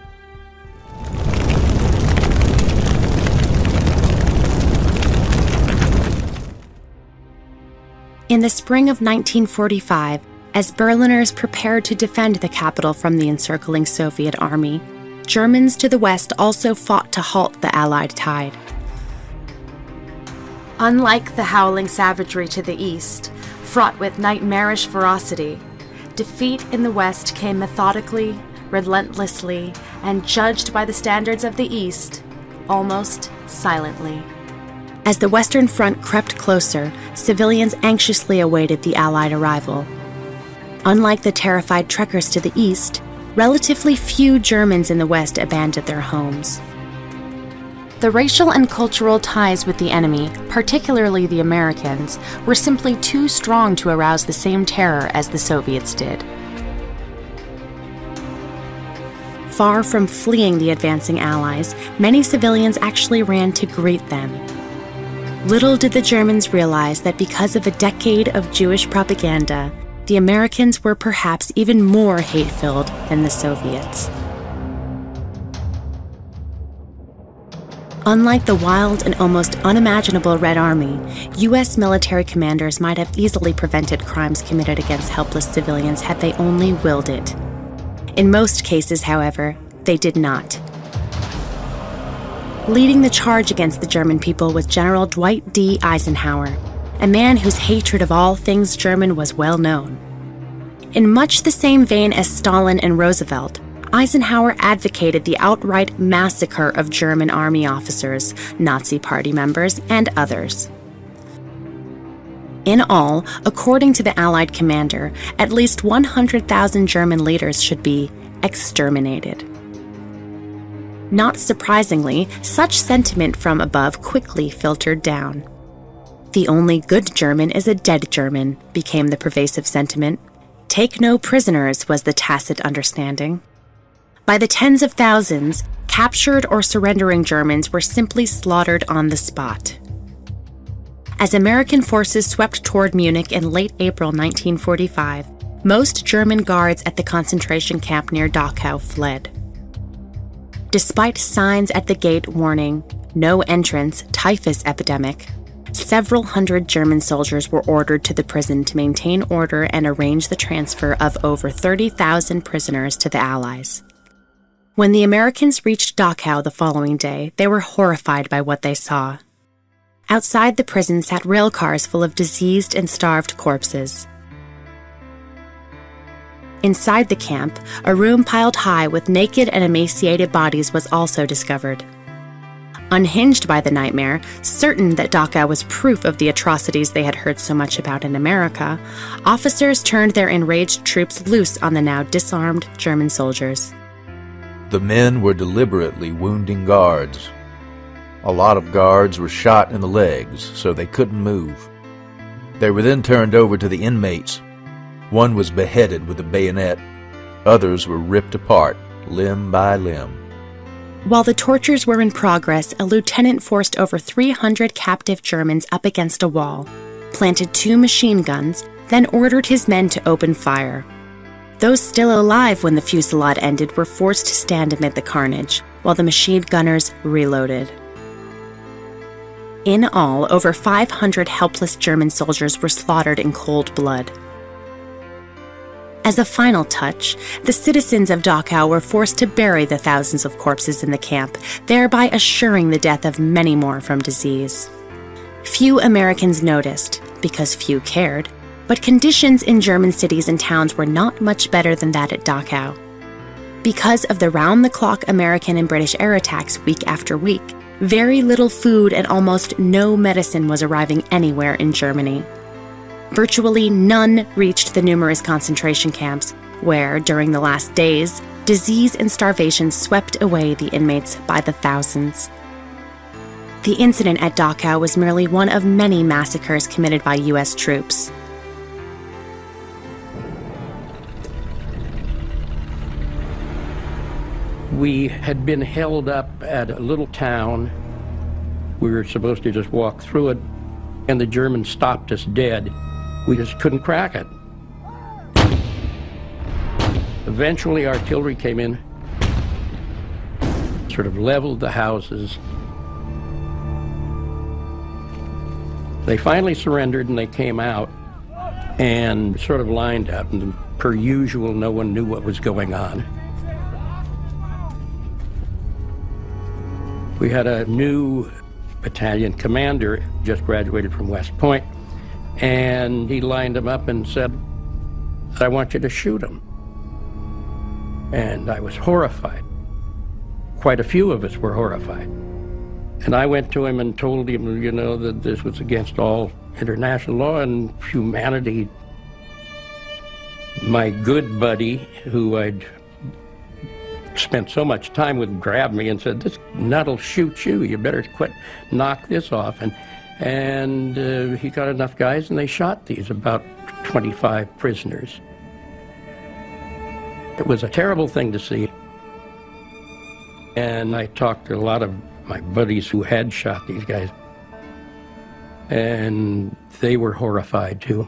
In the spring of 1945, as Berliners prepared to defend the capital from the encircling Soviet army, Germans to the west also fought to halt the Allied tide. Unlike the howling savagery to the east, fraught with nightmarish ferocity, defeat in the west came methodically, relentlessly, and judged by the standards of the east, almost silently. As the Western Front crept closer, civilians anxiously awaited the Allied arrival. Unlike the terrified trekkers to the east, relatively few Germans in the West abandoned their homes. The racial and cultural ties with the enemy, particularly the Americans, were simply too strong to arouse the same terror as the Soviets did. Far from fleeing the advancing Allies, many civilians actually ran to greet them. Little did the Germans realize that because of a decade of Jewish propaganda, the Americans were perhaps even more hate-filled than the Soviets. Unlike the wild and almost unimaginable Red Army, U.S. military commanders might have easily prevented crimes committed against helpless civilians had they only willed it. In most cases, however, they did not. Leading the charge against the German people was General Dwight D. Eisenhower, a man whose hatred of all things German was well known. In much the same vein as Stalin and Roosevelt, Eisenhower advocated the outright massacre of German army officers, Nazi Party members, and others. In all, according to the Allied commander, at least 100,000 German leaders should be exterminated. Not surprisingly, such sentiment from above quickly filtered down. The only good German is a dead German, became the pervasive sentiment. Take no prisoners was the tacit understanding. By the tens of thousands, captured or surrendering Germans were simply slaughtered on the spot. As American forces swept toward Munich in late April 1945, most German guards at the concentration camp near Dachau fled. Despite signs at the gate warning, no entrance, typhus epidemic, several hundred German soldiers were ordered to the prison to maintain order and arrange the transfer of over 30,000 prisoners to the Allies. When the Americans reached Dachau the following day, they were horrified by what they saw. Outside the prison sat rail cars full of diseased and starved corpses. Inside the camp, a room piled high with naked and emaciated bodies was also discovered. Unhinged by the nightmare, certain that Dachau was proof of the atrocities they had heard so much about in America, officers turned their enraged troops loose on the now disarmed German soldiers. The men were deliberately wounding guards. A lot of guards were shot in the legs, so they couldn't move. They were then turned over to the inmates. One was beheaded with a bayonet. Others were ripped apart, limb by limb. While the tortures were in progress, a lieutenant forced over 300 captive Germans up against a wall, planted 2 machine guns, then ordered his men to open fire. Those still alive when the fusillade ended were forced to stand amid the carnage, while the machine gunners reloaded. In all, over 500 helpless German soldiers were slaughtered in cold blood. As a final touch, the citizens of Dachau were forced to bury the thousands of corpses in the camp, thereby assuring the death of many more from disease. Few Americans noticed, because few cared, but conditions in German cities and towns were not much better than that at Dachau. Because of the round-the-clock American and British air attacks week after week, very little food and almost no medicine was arriving anywhere in Germany. Virtually none reached the numerous concentration camps, where, during the last days, disease and starvation swept away the inmates by the thousands. The incident at Dachau was merely one of many massacres committed by U.S. troops. We had been held up at a little town. We were supposed to just walk through it, and the Germans stopped us dead. We just couldn't crack it. Eventually, artillery came in, sort of leveled the houses. They finally surrendered, and they came out and sort of lined up, and per usual, no one knew what was going on. We had a new battalion commander, just graduated from West Point, and he lined them up and said, "I want you to shoot him." And I was horrified. Quite a few of us were horrified. And I went to him and told him, you know, that this was against all international law and humanity. My good buddy, who I'd spent so much time with him, grabbed me and said, "This nut'll shoot you. You better quit, knock this off." And he got enough guys, and they shot these about 25 prisoners. It was a terrible thing to see. And I talked to a lot of my buddies who had shot these guys, and they were horrified too.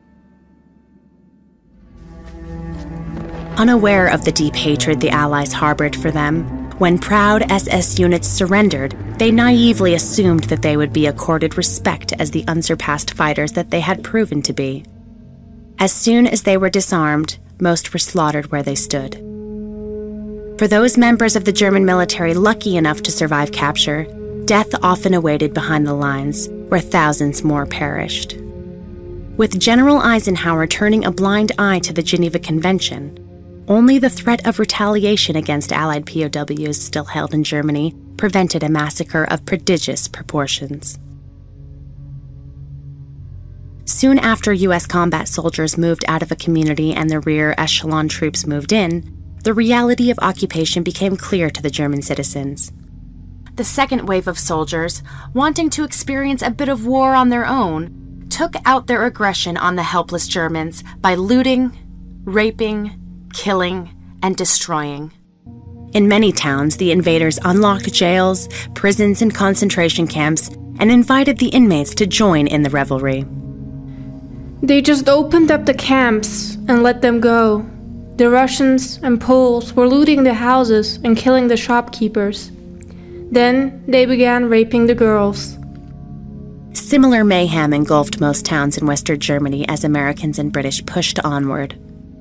Unaware of the deep hatred the Allies harbored for them, when proud SS units surrendered, they naively assumed that they would be accorded respect as the unsurpassed fighters that they had proven to be. As soon as they were disarmed, most were slaughtered where they stood. For those members of the German military lucky enough to survive capture, death often awaited behind the lines, where thousands more perished. With General Eisenhower turning a blind eye to the Geneva Convention, only the threat of retaliation against Allied POWs still held in Germany prevented a massacre of prodigious proportions. Soon after U.S. combat soldiers moved out of a community and the rear echelon troops moved in, the reality of occupation became clear to the German citizens. The second wave of soldiers, wanting to experience a bit of war on their own, took out their aggression on the helpless Germans by looting, raping, killing, and destroying. In many towns, the invaders unlocked jails, prisons, and concentration camps and invited the inmates to join in the revelry. They just opened up the camps and let them go. The Russians and Poles were looting the houses and killing the shopkeepers. Then they began raping the girls. Similar mayhem engulfed most towns in Western Germany as Americans and British pushed onward.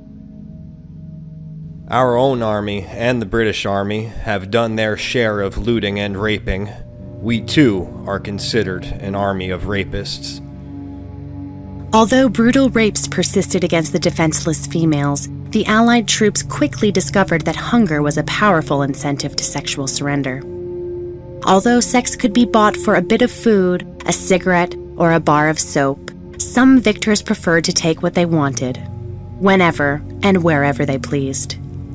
Our own army and the British army have done their share of looting and raping. We too are considered an army of rapists. Although brutal rapes persisted against the defenseless females, the Allied troops quickly discovered that hunger was a powerful incentive to sexual surrender. Although sex could be bought for a bit of food, a cigarette, or a bar of soap, some victors preferred to take what they wanted, whenever and wherever they pleased.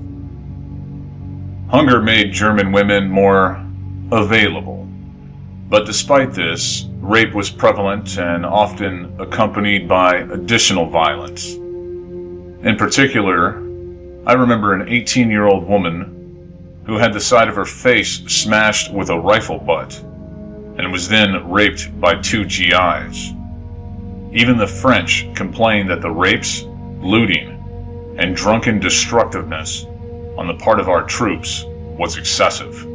Hunger made German women more available. But despite this, rape was prevalent and often accompanied by additional violence. In particular, I remember an 18-year-old woman who had the side of her face smashed with a rifle butt and was then raped by 2 GIs. Even the French complained that the rapes, looting, and drunken destructiveness on the part of our troops was excessive.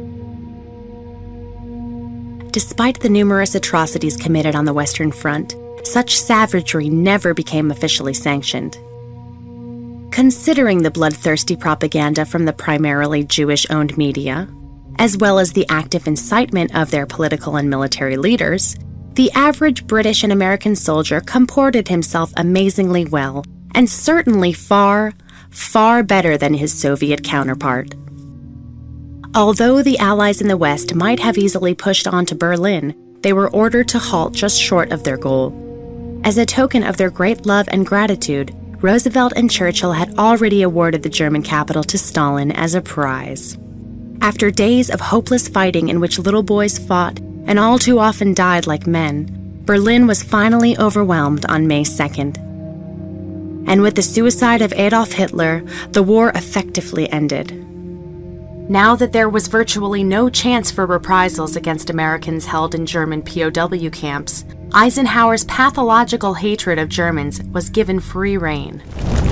Despite the numerous atrocities committed on the Western Front, such savagery never became officially sanctioned. Considering the bloodthirsty propaganda from the primarily Jewish-owned media, as well as the active incitement of their political and military leaders, the average British and American soldier comported himself amazingly well, and certainly far, far better than his Soviet counterpart. Although the Allies in the West might have easily pushed on to Berlin, they were ordered to halt just short of their goal. As a token of their great love and gratitude, Roosevelt and Churchill had already awarded the German capital to Stalin as a prize. After days of hopeless fighting in which little boys fought and all too often died like men, Berlin was finally overwhelmed on May 2nd. And with the suicide of Adolf Hitler, the war effectively ended. Now that there was virtually no chance for reprisals against Americans held in German POW camps, Eisenhower's pathological hatred of Germans was given free rein.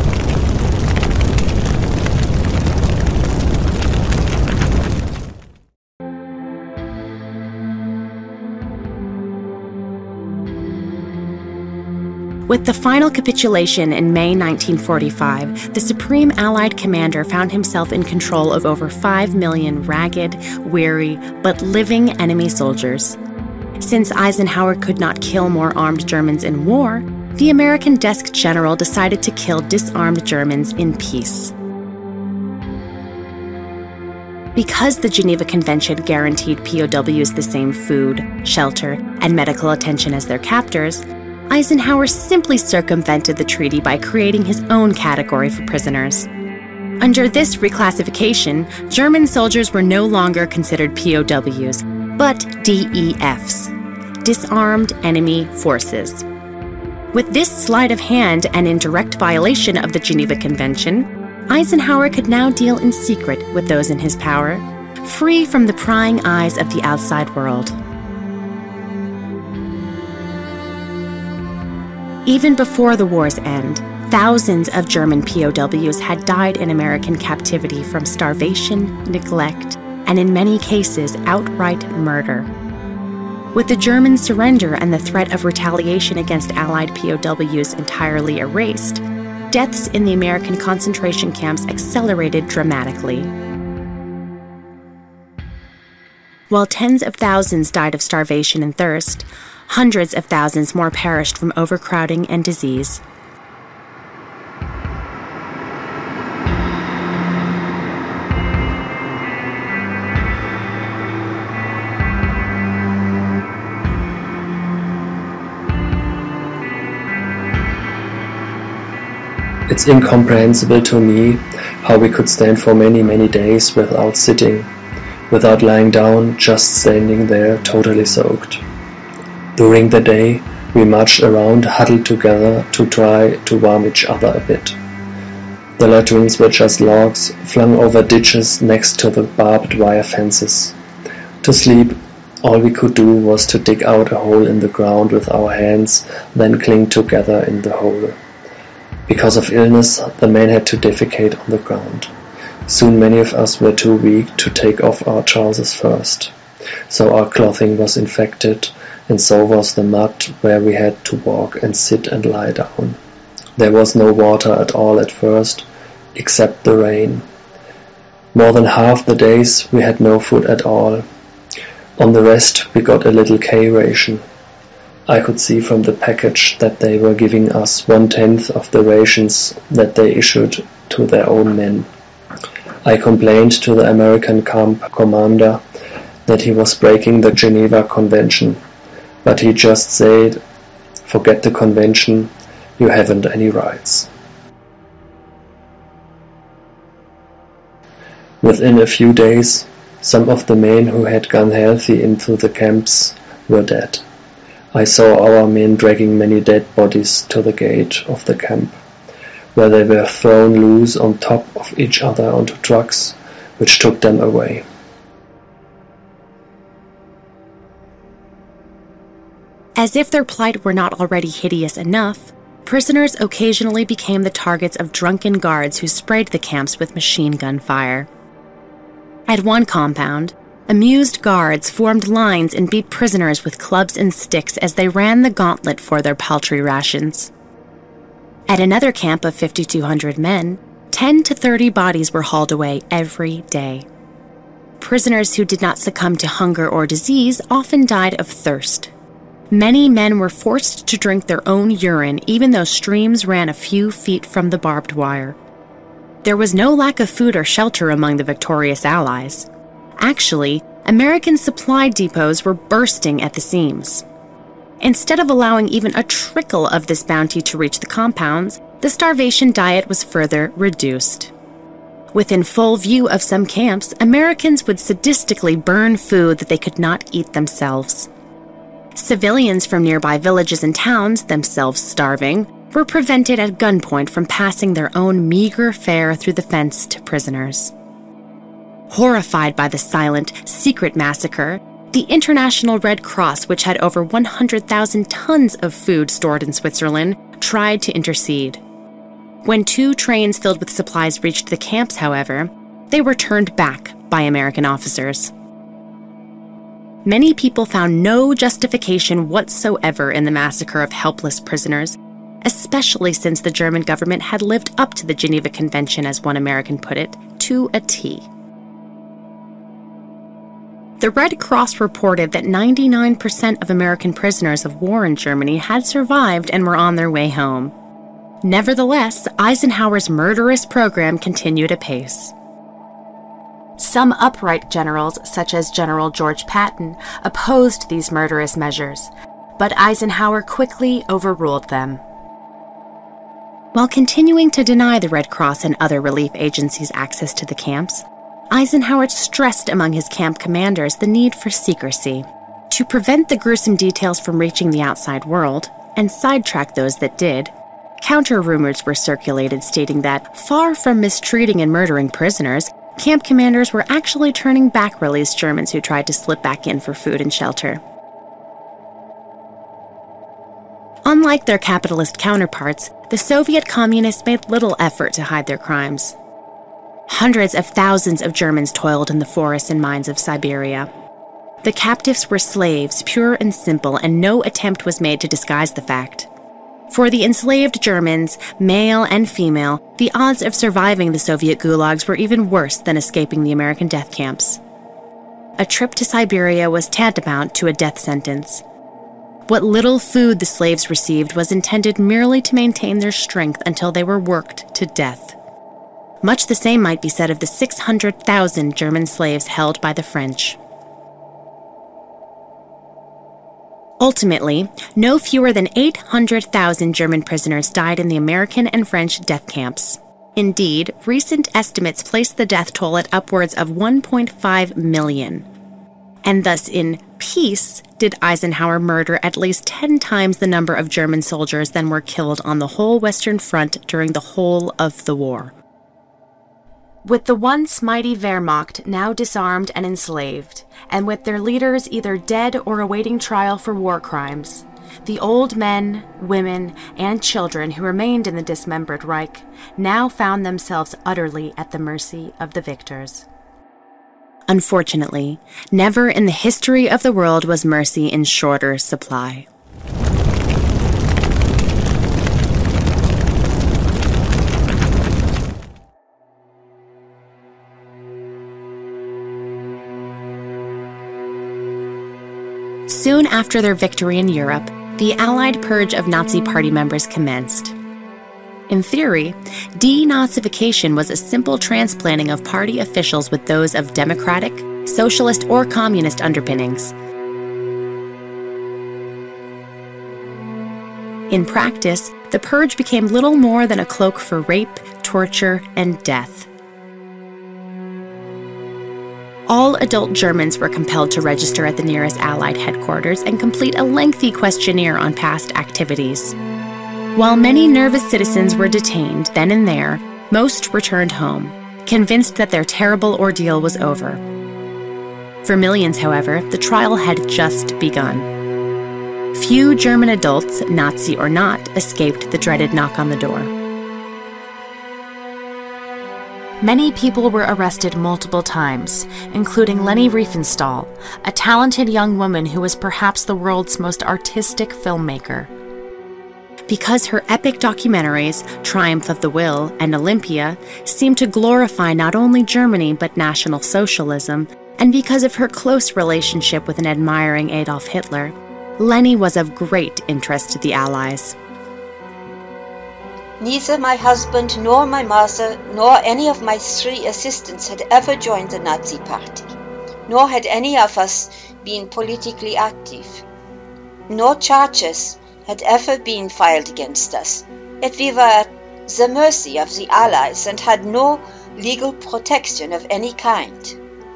With the final capitulation in May 1945, the Supreme Allied commander found himself in control of over 5 million ragged, weary, but living enemy soldiers. Since Eisenhower could not kill more armed Germans in war, the American desk general decided to kill disarmed Germans in peace. Because the Geneva Convention guaranteed POWs the same food, shelter, and medical attention as their captors, Eisenhower simply circumvented the treaty by creating his own category for prisoners. Under this reclassification, German soldiers were no longer considered POWs, but DEFs, disarmed enemy forces. With this sleight of hand and in direct violation of the Geneva Convention, Eisenhower could now deal in secret with those in his power, free from the prying eyes of the outside world. Even before the war's end, thousands of German POWs had died in American captivity from starvation, neglect, and in many cases, outright murder. With the German surrender and the threat of retaliation against Allied POWs entirely erased, deaths in the American concentration camps accelerated dramatically. While tens of thousands died of starvation and thirst, hundreds of thousands more perished from overcrowding and disease. It's incomprehensible to me how we could stand for many, many days without sitting, without lying down, just standing there totally soaked. During the day, we marched around huddled together to try to warm each other a bit. The latrines were just logs flung over ditches next to the barbed wire fences. To sleep, all we could do was to dig out a hole in the ground with our hands, then cling together in the hole. Because of illness, the men had to defecate on the ground. Soon many of us were too weak to take off our trousers first. So our clothing was infected, and so was the mud where we had to walk and sit and lie down. There was no water at all at first, except the rain. More than half the days we had no food at all. On the rest we got a little K ration. I could see from the package that they were giving us 1/10 of the rations that they issued to their own men. I complained to the American camp commander that he was breaking the Geneva Convention, but he just said, "Forget the convention, you haven't any rights." Within a few days, some of the men who had gone healthy into the camps were dead. I saw our men dragging many dead bodies to the gate of the camp, where they were thrown loose on top of each other onto trucks, which took them away. As if their plight were not already hideous enough, prisoners occasionally became the targets of drunken guards who sprayed the camps with machine gun fire. At one compound, amused guards formed lines and beat prisoners with clubs and sticks as they ran the gauntlet for their paltry rations. At another camp of 5,200 men, 10 to 30 bodies were hauled away every day. Prisoners who did not succumb to hunger or disease often died of thirst. Many men were forced to drink their own urine even though streams ran a few feet from the barbed wire. There was no lack of food or shelter among the victorious Allies. Actually, American supply depots were bursting at the seams. Instead of allowing even a trickle of this bounty to reach the compounds, the starvation diet was further reduced. Within full view of some camps, Americans would sadistically burn food that they could not eat themselves. Civilians from nearby villages and towns, themselves starving, were prevented at gunpoint from passing their own meager fare through the fence to prisoners. Horrified by the silent, secret massacre, the International Red Cross, which had over 100,000 tons of food stored in Switzerland, tried to intercede. When 2 trains filled with supplies reached the camps, however, they were turned back by American officers. Many people found no justification whatsoever in the massacre of helpless prisoners, especially since the German government had lived up to the Geneva Convention, as one American put it, to a T. The Red Cross reported that 99% of American prisoners of war in Germany had survived and were on their way home. Nevertheless, Eisenhower's murderous program continued apace. Some upright generals, such as General George Patton, opposed these murderous measures, but Eisenhower quickly overruled them. While continuing to deny the Red Cross and other relief agencies access to the camps, Eisenhower stressed among his camp commanders the need for secrecy to prevent the gruesome details from reaching the outside world and sidetrack those that did. Counter-rumors were circulated stating that, far from mistreating and murdering prisoners, camp commanders were actually turning back released Germans who tried to slip back in for food and shelter. Unlike their capitalist counterparts, the Soviet communists made little effort to hide their crimes. Hundreds of thousands of Germans toiled in the forests and mines of Siberia. The captives were slaves, pure and simple, and no attempt was made to disguise the fact. For the enslaved Germans, male and female, the odds of surviving the Soviet gulags were even worse than escaping the American death camps. A trip to Siberia was tantamount to a death sentence. What little food the slaves received was intended merely to maintain their strength until they were worked to death. Much the same might be said of the 600,000 German slaves held by the French. Ultimately, no fewer than 800,000 German prisoners died in the American and French death camps. Indeed, recent estimates place the death toll at upwards of 1.5 million. And thus, in peace, did Eisenhower murder at least 10 times the number of German soldiers than were killed on the whole Western Front during the whole of the war. With the once mighty Wehrmacht now disarmed and enslaved, and with their leaders either dead or awaiting trial for war crimes, the old men, women, and children who remained in the dismembered Reich now found themselves utterly at the mercy of the victors. Unfortunately, never in the history of the world was mercy in shorter supply. Soon after their victory in Europe, the Allied purge of Nazi Party members commenced. In theory, denazification was a simple transplanting of party officials with those of democratic, socialist, or communist underpinnings. In practice, the purge became little more than a cloak for rape, torture, and death. All adult Germans were compelled to register at the nearest Allied headquarters and complete a lengthy questionnaire on past activities. While many nervous citizens were detained then and there, most returned home, convinced that their terrible ordeal was over. For millions, however, the trial had just begun. Few German adults, Nazi or not, escaped the dreaded knock on the door. Many people were arrested multiple times, including Leni Riefenstahl, a talented young woman who was perhaps the world's most artistic filmmaker. Because her epic documentaries, Triumph of the Will and Olympia, seemed to glorify not only Germany but National Socialism, and because of her close relationship with an admiring Adolf Hitler, Leni was of great interest to the Allies. Neither my husband nor my mother nor any of my 3 assistants had ever joined the Nazi Party, nor had any of us been politically active. No charges had ever been filed against us, yet we were at the mercy of the Allies and had no legal protection of any kind.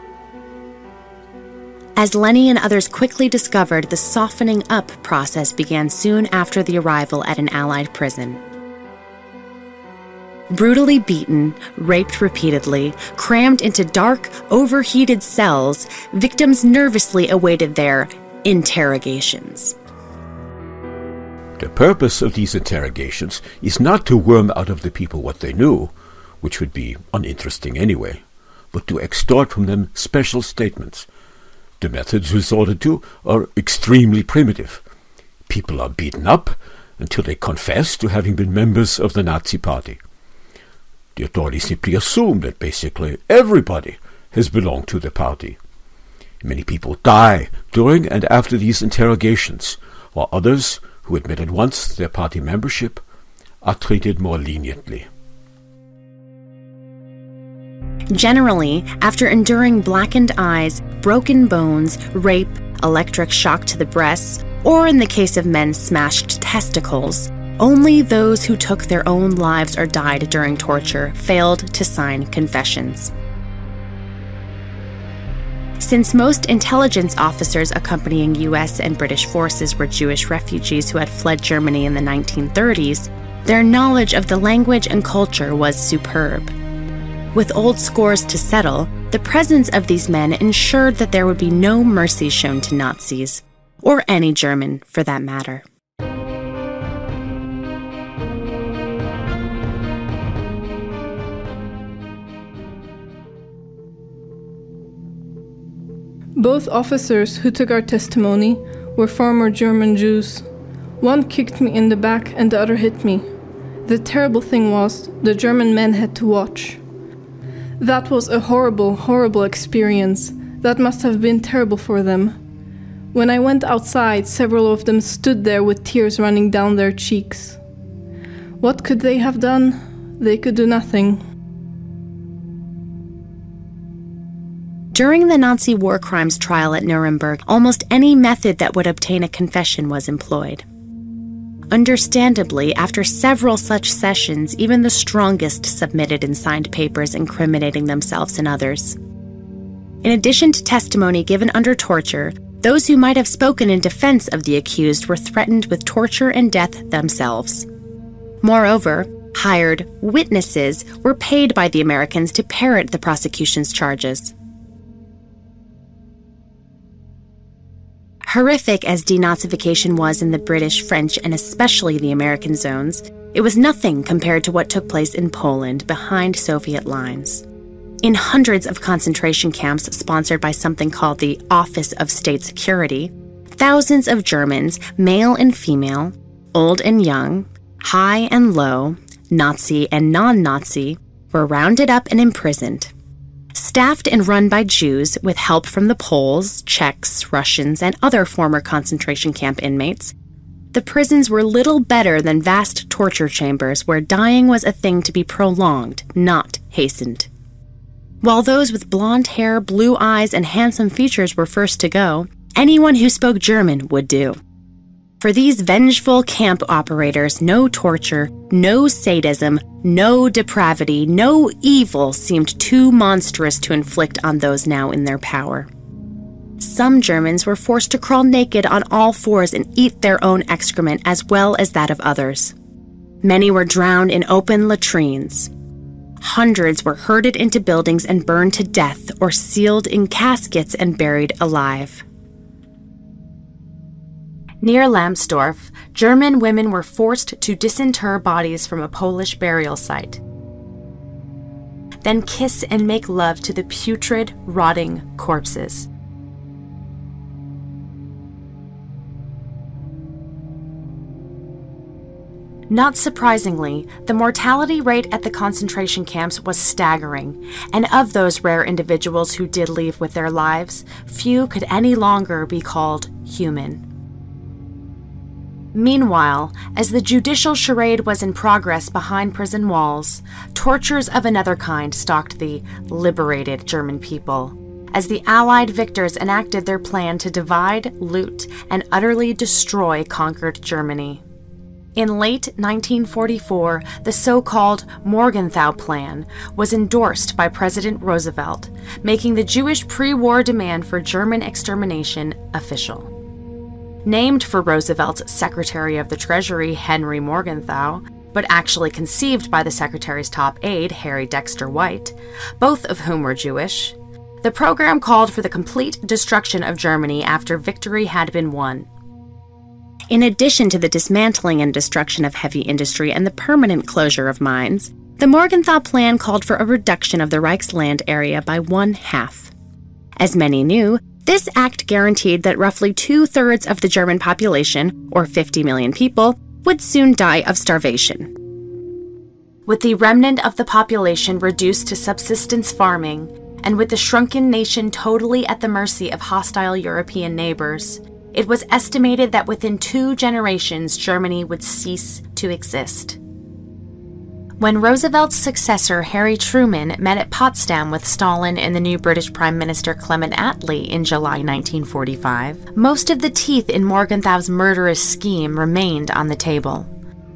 As Leni and others quickly discovered, the softening up process began soon after the arrival at an Allied prison. Brutally beaten, raped repeatedly, crammed into dark, overheated cells, victims nervously awaited their interrogations. The purpose of these interrogations is not to worm out of the people what they knew, which would be uninteresting anyway, but to extort from them special statements. The methods resorted to are extremely primitive. People are beaten up until they confess to having been members of the Nazi Party. The authorities simply assume that basically everybody has belonged to the party. Many people die during and after these interrogations, while others, who admitted once their party membership, are treated more leniently. Generally, after enduring blackened eyes, broken bones, rape, electric shock to the breasts, or in the case of men, smashed testicles, Only those who took their own lives or died during torture failed to sign confessions. Since most intelligence officers accompanying U.S. and British forces were Jewish refugees who had fled Germany in the 1930s, their knowledge of the language and culture was superb. With old scores to settle, the presence of these men ensured that there would be no mercy shown to Nazis, or any German for that matter. Both officers who took our testimony were former German Jews. One kicked me in the back and the other hit me. The terrible thing was, the German men had to watch. That was a horrible, horrible experience. That must have been terrible for them. When I went outside, several of them stood there with tears running down their cheeks. What could they have done? They could do nothing. During the Nazi war crimes trial at Nuremberg, almost any method that would obtain a confession was employed. Understandably, after several such sessions, even the strongest submitted and signed papers incriminating themselves and others. In addition to testimony given under torture, those who might have spoken in defense of the accused were threatened with torture and death themselves. Moreover, hired witnesses were paid by the Americans to parrot the prosecution's charges. Horrific as denazification was in the British, French, and especially the American zones, it was nothing compared to what took place in Poland behind Soviet lines. In hundreds of concentration camps sponsored by something called the Office of State Security, thousands of Germans, male and female, old and young, high and low, Nazi and non-Nazi, were rounded up and imprisoned. Staffed and run by Jews with help from the Poles, Czechs, Russians, and other former concentration camp inmates, the prisons were little better than vast torture chambers where dying was a thing to be prolonged, not hastened. While those with blonde hair, blue eyes, and handsome features were first to go, anyone who spoke German would do. For these vengeful camp operators, no torture, no sadism, no depravity, no evil seemed too monstrous to inflict on those now in their power. Some Germans were forced to crawl naked on all fours and eat their own excrement as well as that of others. Many were drowned in open latrines. Hundreds were herded into buildings and burned to death or sealed in caskets and buried alive. Near Lambsdorff, German women were forced to disinter bodies from a Polish burial site, then kiss and make love to the putrid, rotting corpses. Not surprisingly, the mortality rate at the concentration camps was staggering, and of those rare individuals who did leave with their lives, few could any longer be called human. Meanwhile, as the judicial charade was in progress behind prison walls, tortures of another kind stalked the liberated German people, as the Allied victors enacted their plan to divide, loot, and utterly destroy conquered Germany. In late 1944, the so-called Morgenthau Plan was endorsed by President Roosevelt, making the Jewish pre-war demand for German extermination official. Named for Roosevelt's Secretary of the Treasury, Henry Morgenthau, but actually conceived by the Secretary's top aide, Harry Dexter White, both of whom were Jewish, the program called for the complete destruction of Germany after victory had been won. In addition to the dismantling and destruction of heavy industry and the permanent closure of mines, the Morgenthau Plan called for a reduction of the Reich's land area by 1/2. As many knew, this act guaranteed that roughly 2/3 of the German population, or 50 million people, would soon die of starvation. With the remnant of the population reduced to subsistence farming, and with the shrunken nation totally at the mercy of hostile European neighbors, it was estimated that within 2 generations Germany would cease to exist. When Roosevelt's successor, Harry Truman, met at Potsdam with Stalin and the new British Prime Minister Clement Attlee in July 1945, most of the teeth in Morgenthau's murderous scheme remained on the table.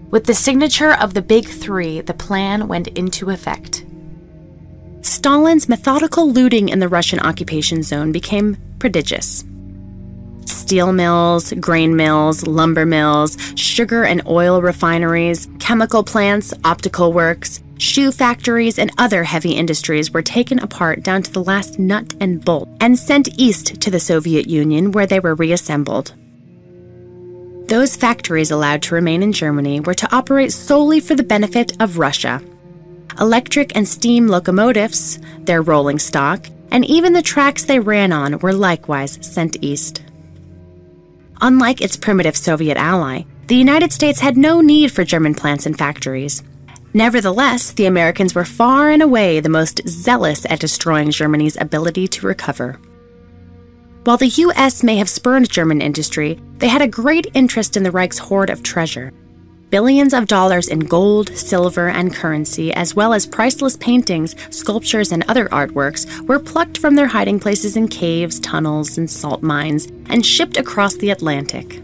With the signature of the Big Three, the plan went into effect. Stalin's methodical looting in the Russian occupation zone became prodigious. Steel mills, grain mills, lumber mills, sugar and oil refineries, chemical plants, optical works, shoe factories, and other heavy industries were taken apart down to the last nut and bolt and sent east to the Soviet Union, where they were reassembled. Those factories allowed to remain in Germany were to operate solely for the benefit of Russia. Electric and steam locomotives, their rolling stock, and even the tracks they ran on were likewise sent east. Unlike its primitive Soviet ally, the United States had no need for German plants and factories. Nevertheless, the Americans were far and away the most zealous at destroying Germany's ability to recover. While the U.S. may have spurned German industry, they had a great interest in the Reich's hoard of treasure. Billions of dollars in gold, silver, and currency, as well as priceless paintings, sculptures, and other artworks, were plucked from their hiding places in caves, tunnels, and salt mines, and shipped across the Atlantic.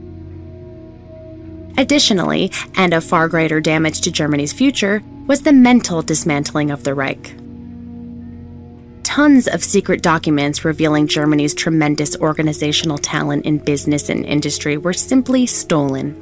Additionally, and of far greater damage to Germany's future, was the mental dismantling of the Reich. Tons of secret documents revealing Germany's tremendous organizational talent in business and industry were simply stolen.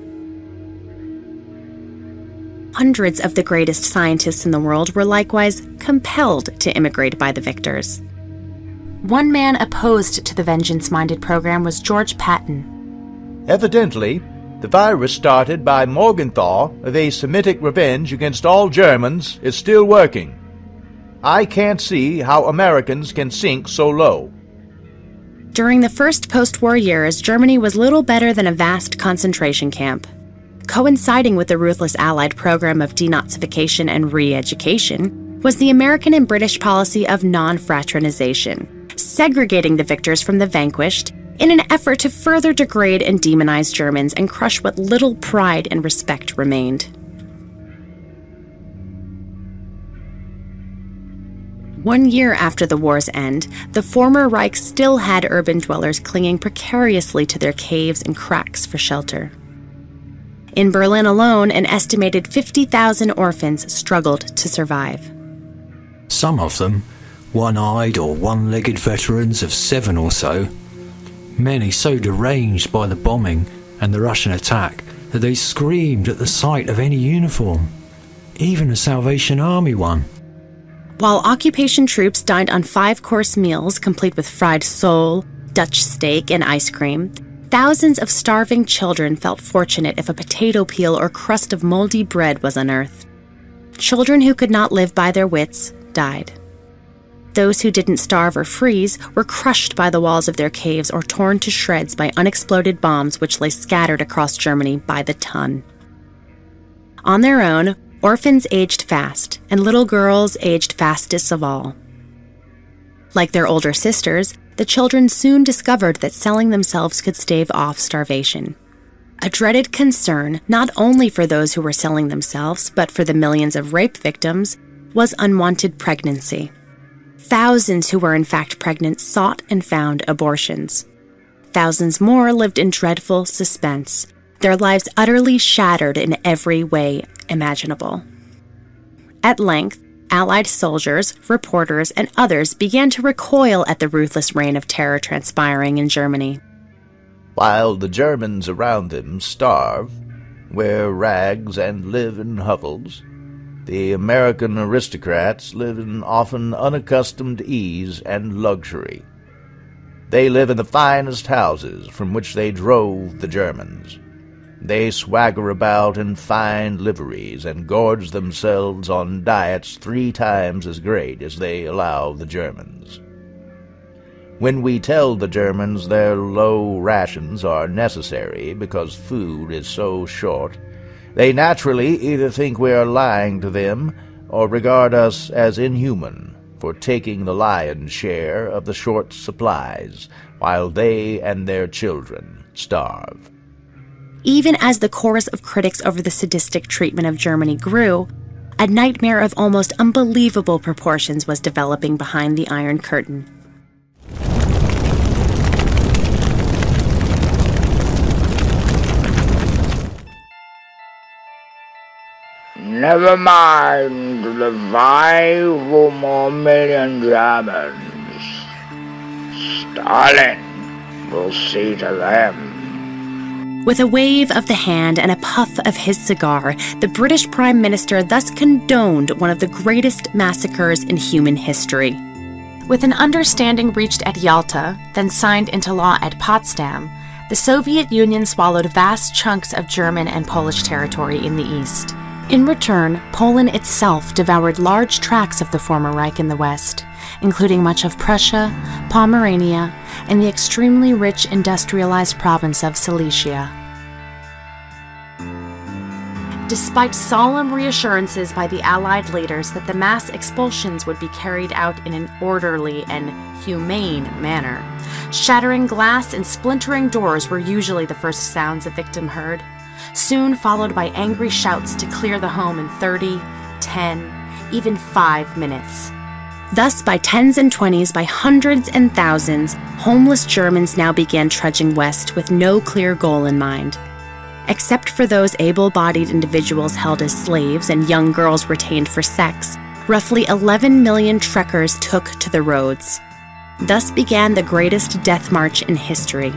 Hundreds of the greatest scientists in the world were likewise compelled to immigrate by the victors. One man opposed to the vengeance-minded program was George Patton. Evidently, the virus started by Morgenthau of a Semitic revenge against all Germans is still working. I can't see how Americans can sink so low. During the first post-war years, Germany was little better than a vast concentration camp. Coinciding with the ruthless Allied program of denazification and re-education was the American and British policy of non-fraternization, segregating the victors from the vanquished in an effort to further degrade and demonize Germans and crush what little pride and respect remained. One year after the war's end, the former Reich still had urban dwellers clinging precariously to their caves and cracks for shelter. In Berlin alone, an estimated 50,000 orphans struggled to survive. Some of them, one-eyed or one-legged veterans of 7 or so, many so deranged by the bombing and the Russian attack that they screamed at the sight of any uniform, even a Salvation Army one. While occupation troops dined on 5-course meals complete with fried sole, Dutch steak, and ice cream, thousands of starving children felt fortunate if a potato peel or crust of moldy bread was unearthed. Children who could not live by their wits died. Those who didn't starve or freeze were crushed by the walls of their caves or torn to shreds by unexploded bombs which lay scattered across Germany by the ton. On their own, orphans aged fast, and little girls aged fastest of all. Like their older sisters, the children soon discovered that selling themselves could stave off starvation. A dreaded concern, not only for those who were selling themselves, but for the millions of rape victims, was unwanted pregnancy. Thousands who were in fact pregnant sought and found abortions. Thousands more lived in dreadful suspense, their lives utterly shattered in every way imaginable. At length, Allied soldiers, reporters, and others began to recoil at the ruthless reign of terror transpiring in Germany. While the Germans around them starve, wear rags, and live in hovels, the American aristocrats live in often unaccustomed ease and luxury. They live in the finest houses from which they drove the Germans. They swagger about in fine liveries and gorge themselves on diets 3 times as great as they allow the Germans. When we tell the Germans their low rations are necessary because food is so short, they naturally either think we are lying to them or regard us as inhuman for taking the lion's share of the short supplies while they and their children starve. Even as the chorus of critics over the sadistic treatment of Germany grew, a nightmare of almost unbelievable proportions was developing behind the Iron Curtain. Never mind the 5 or more million Germans. Stalin will see to them. With a wave of the hand and a puff of his cigar, the British Prime Minister thus condoned one of the greatest massacres in human history. With an understanding reached at Yalta, then signed into law at Potsdam, the Soviet Union swallowed vast chunks of German and Polish territory in the east. In return, Poland itself devoured large tracts of the former Reich in the west, including much of Prussia, Pomerania, and the extremely rich industrialized province of Silesia. Despite solemn reassurances by the Allied leaders that the mass expulsions would be carried out in an orderly and humane manner, shattering glass and splintering doors were usually the first sounds a victim heard, soon followed by angry shouts to clear the home in 30, 10, even 5 minutes. Thus, by tens and twenties, by hundreds and thousands, homeless Germans now began trudging west with no clear goal in mind. Except for those able-bodied individuals held as slaves and young girls retained for sex, roughly 11 million trekkers took to the roads. Thus began the greatest death march in history.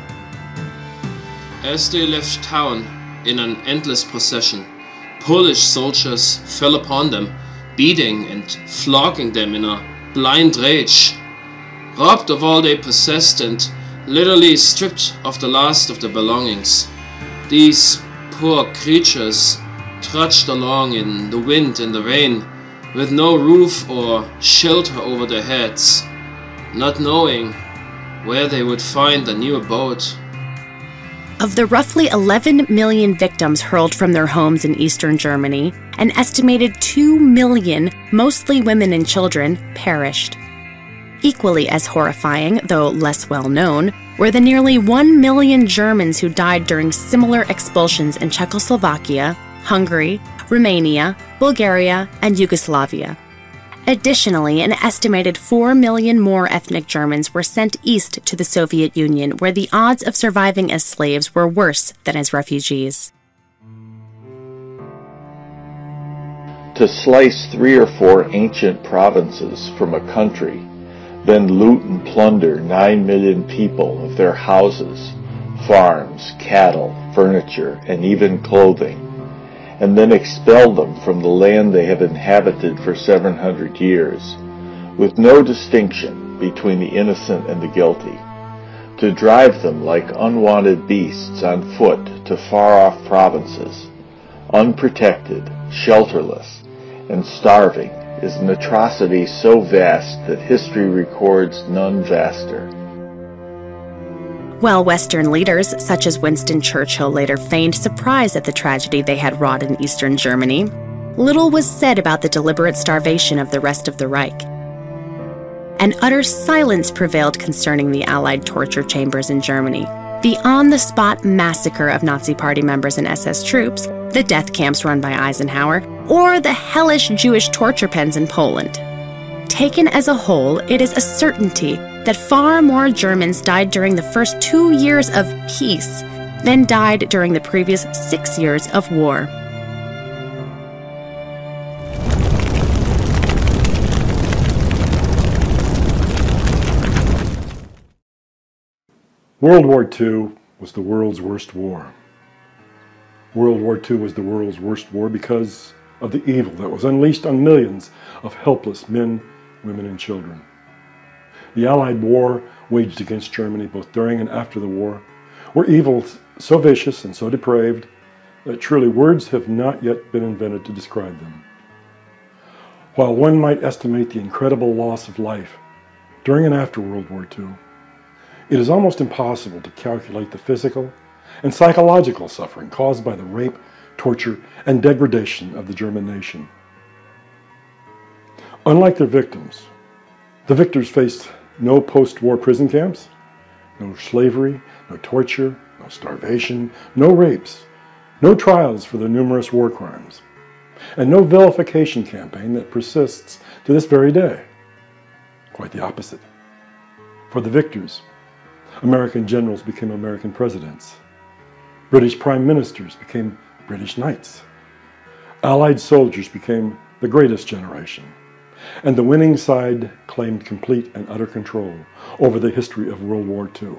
As they left town in an endless procession, Polish soldiers fell upon them, beating and flogging them in a blind rage. Robbed of all they possessed and literally stripped of the last of their belongings, these poor creatures trudged along in the wind and the rain, with no roof or shelter over their heads, not knowing where they would find a new abode. Of the roughly 11 million victims hurled from their homes in eastern Germany, an estimated 2 million, mostly women and children, perished. Equally as horrifying, though less well known, were the nearly 1 million Germans who died during similar expulsions in Czechoslovakia, Hungary, Romania, Bulgaria, and Yugoslavia. Additionally, an estimated 4 million more ethnic Germans were sent east to the Soviet Union, where the odds of surviving as slaves were worse than as refugees. To slice 3 or 4 ancient provinces from a country, then loot and plunder 9 million people of their houses, farms, cattle, furniture, and even clothing, and then expel them from the land they have inhabited for 700 years, with no distinction between the innocent and the guilty, to drive them like unwanted beasts on foot to far-off provinces, unprotected, shelterless, and starving, is an atrocity so vast that history records none vaster. While Western leaders, such as Winston Churchill, later feigned surprise at the tragedy they had wrought in eastern Germany, little was said about the deliberate starvation of the rest of the Reich. An utter silence prevailed concerning the Allied torture chambers in Germany, the on-the-spot massacre of Nazi Party members and SS troops, the death camps run by Eisenhower, or the hellish Jewish torture pens in Poland. Taken as a whole, it is a certainty that far more Germans died during the first 2 years of peace than died during the previous 6 years of war. World War II was the world's worst war. World War II was the world's worst war because of the evil that was unleashed on millions of helpless men, women, and children. The Allied war waged against Germany both during and after the war were evils so vicious and so depraved that truly words have not yet been invented to describe them. While one might estimate the incredible loss of life during and after World War II, it is almost impossible to calculate the physical and psychological suffering caused by the rape, torture, and degradation of the German nation. Unlike their victims, the victors faced no post-war prison camps, no slavery, no torture, no starvation, no rapes, no trials for their numerous war crimes, and no vilification campaign that persists to this very day. Quite the opposite. For the victors, American generals became American presidents. British prime ministers became British knights. Allied soldiers became the greatest generation, and the winning side claimed complete and utter control over the history of World War II.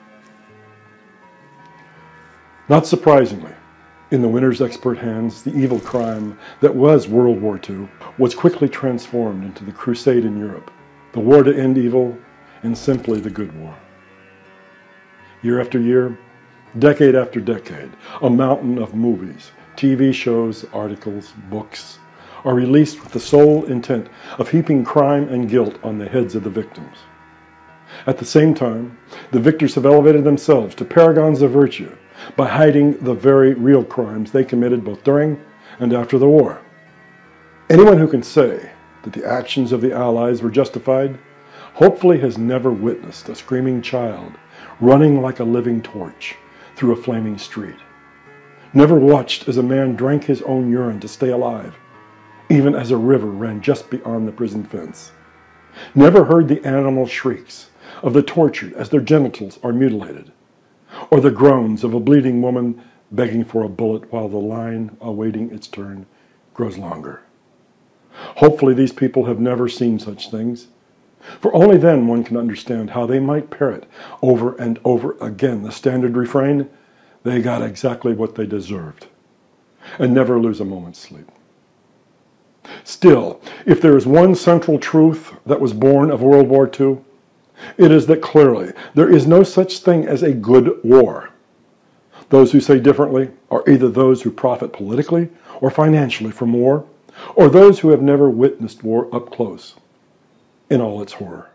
Not surprisingly, in the winner's expert hands, the evil crime that was World War II was quickly transformed into the crusade in Europe, the war to end evil, and simply the good war. Year after year, decade after decade, a mountain of movies, TV shows, articles, books are released with the sole intent of heaping crime and guilt on the heads of the victims. At the same time, the victors have elevated themselves to paragons of virtue by hiding the very real crimes they committed both during and after the war. Anyone who can say that the actions of the Allies were justified hopefully has never witnessed a screaming child running like a living torch through a flaming street, never watched as a man drank his own urine to stay alive, even as a river ran just beyond the prison fence, never heard the animal shrieks of the tortured as their genitals are mutilated, or the groans of a bleeding woman begging for a bullet while the line awaiting its turn grows longer. Hopefully these people have never seen such things, for only then one can understand how they might parrot over and over again the standard refrain, "They got exactly what they deserved," and never lose a moment's sleep. Still, if there is one central truth that was born of World War II, it is that clearly there is no such thing as a good war. Those who say differently are either those who profit politically or financially from war, or those who have never witnessed war up close in all its horror.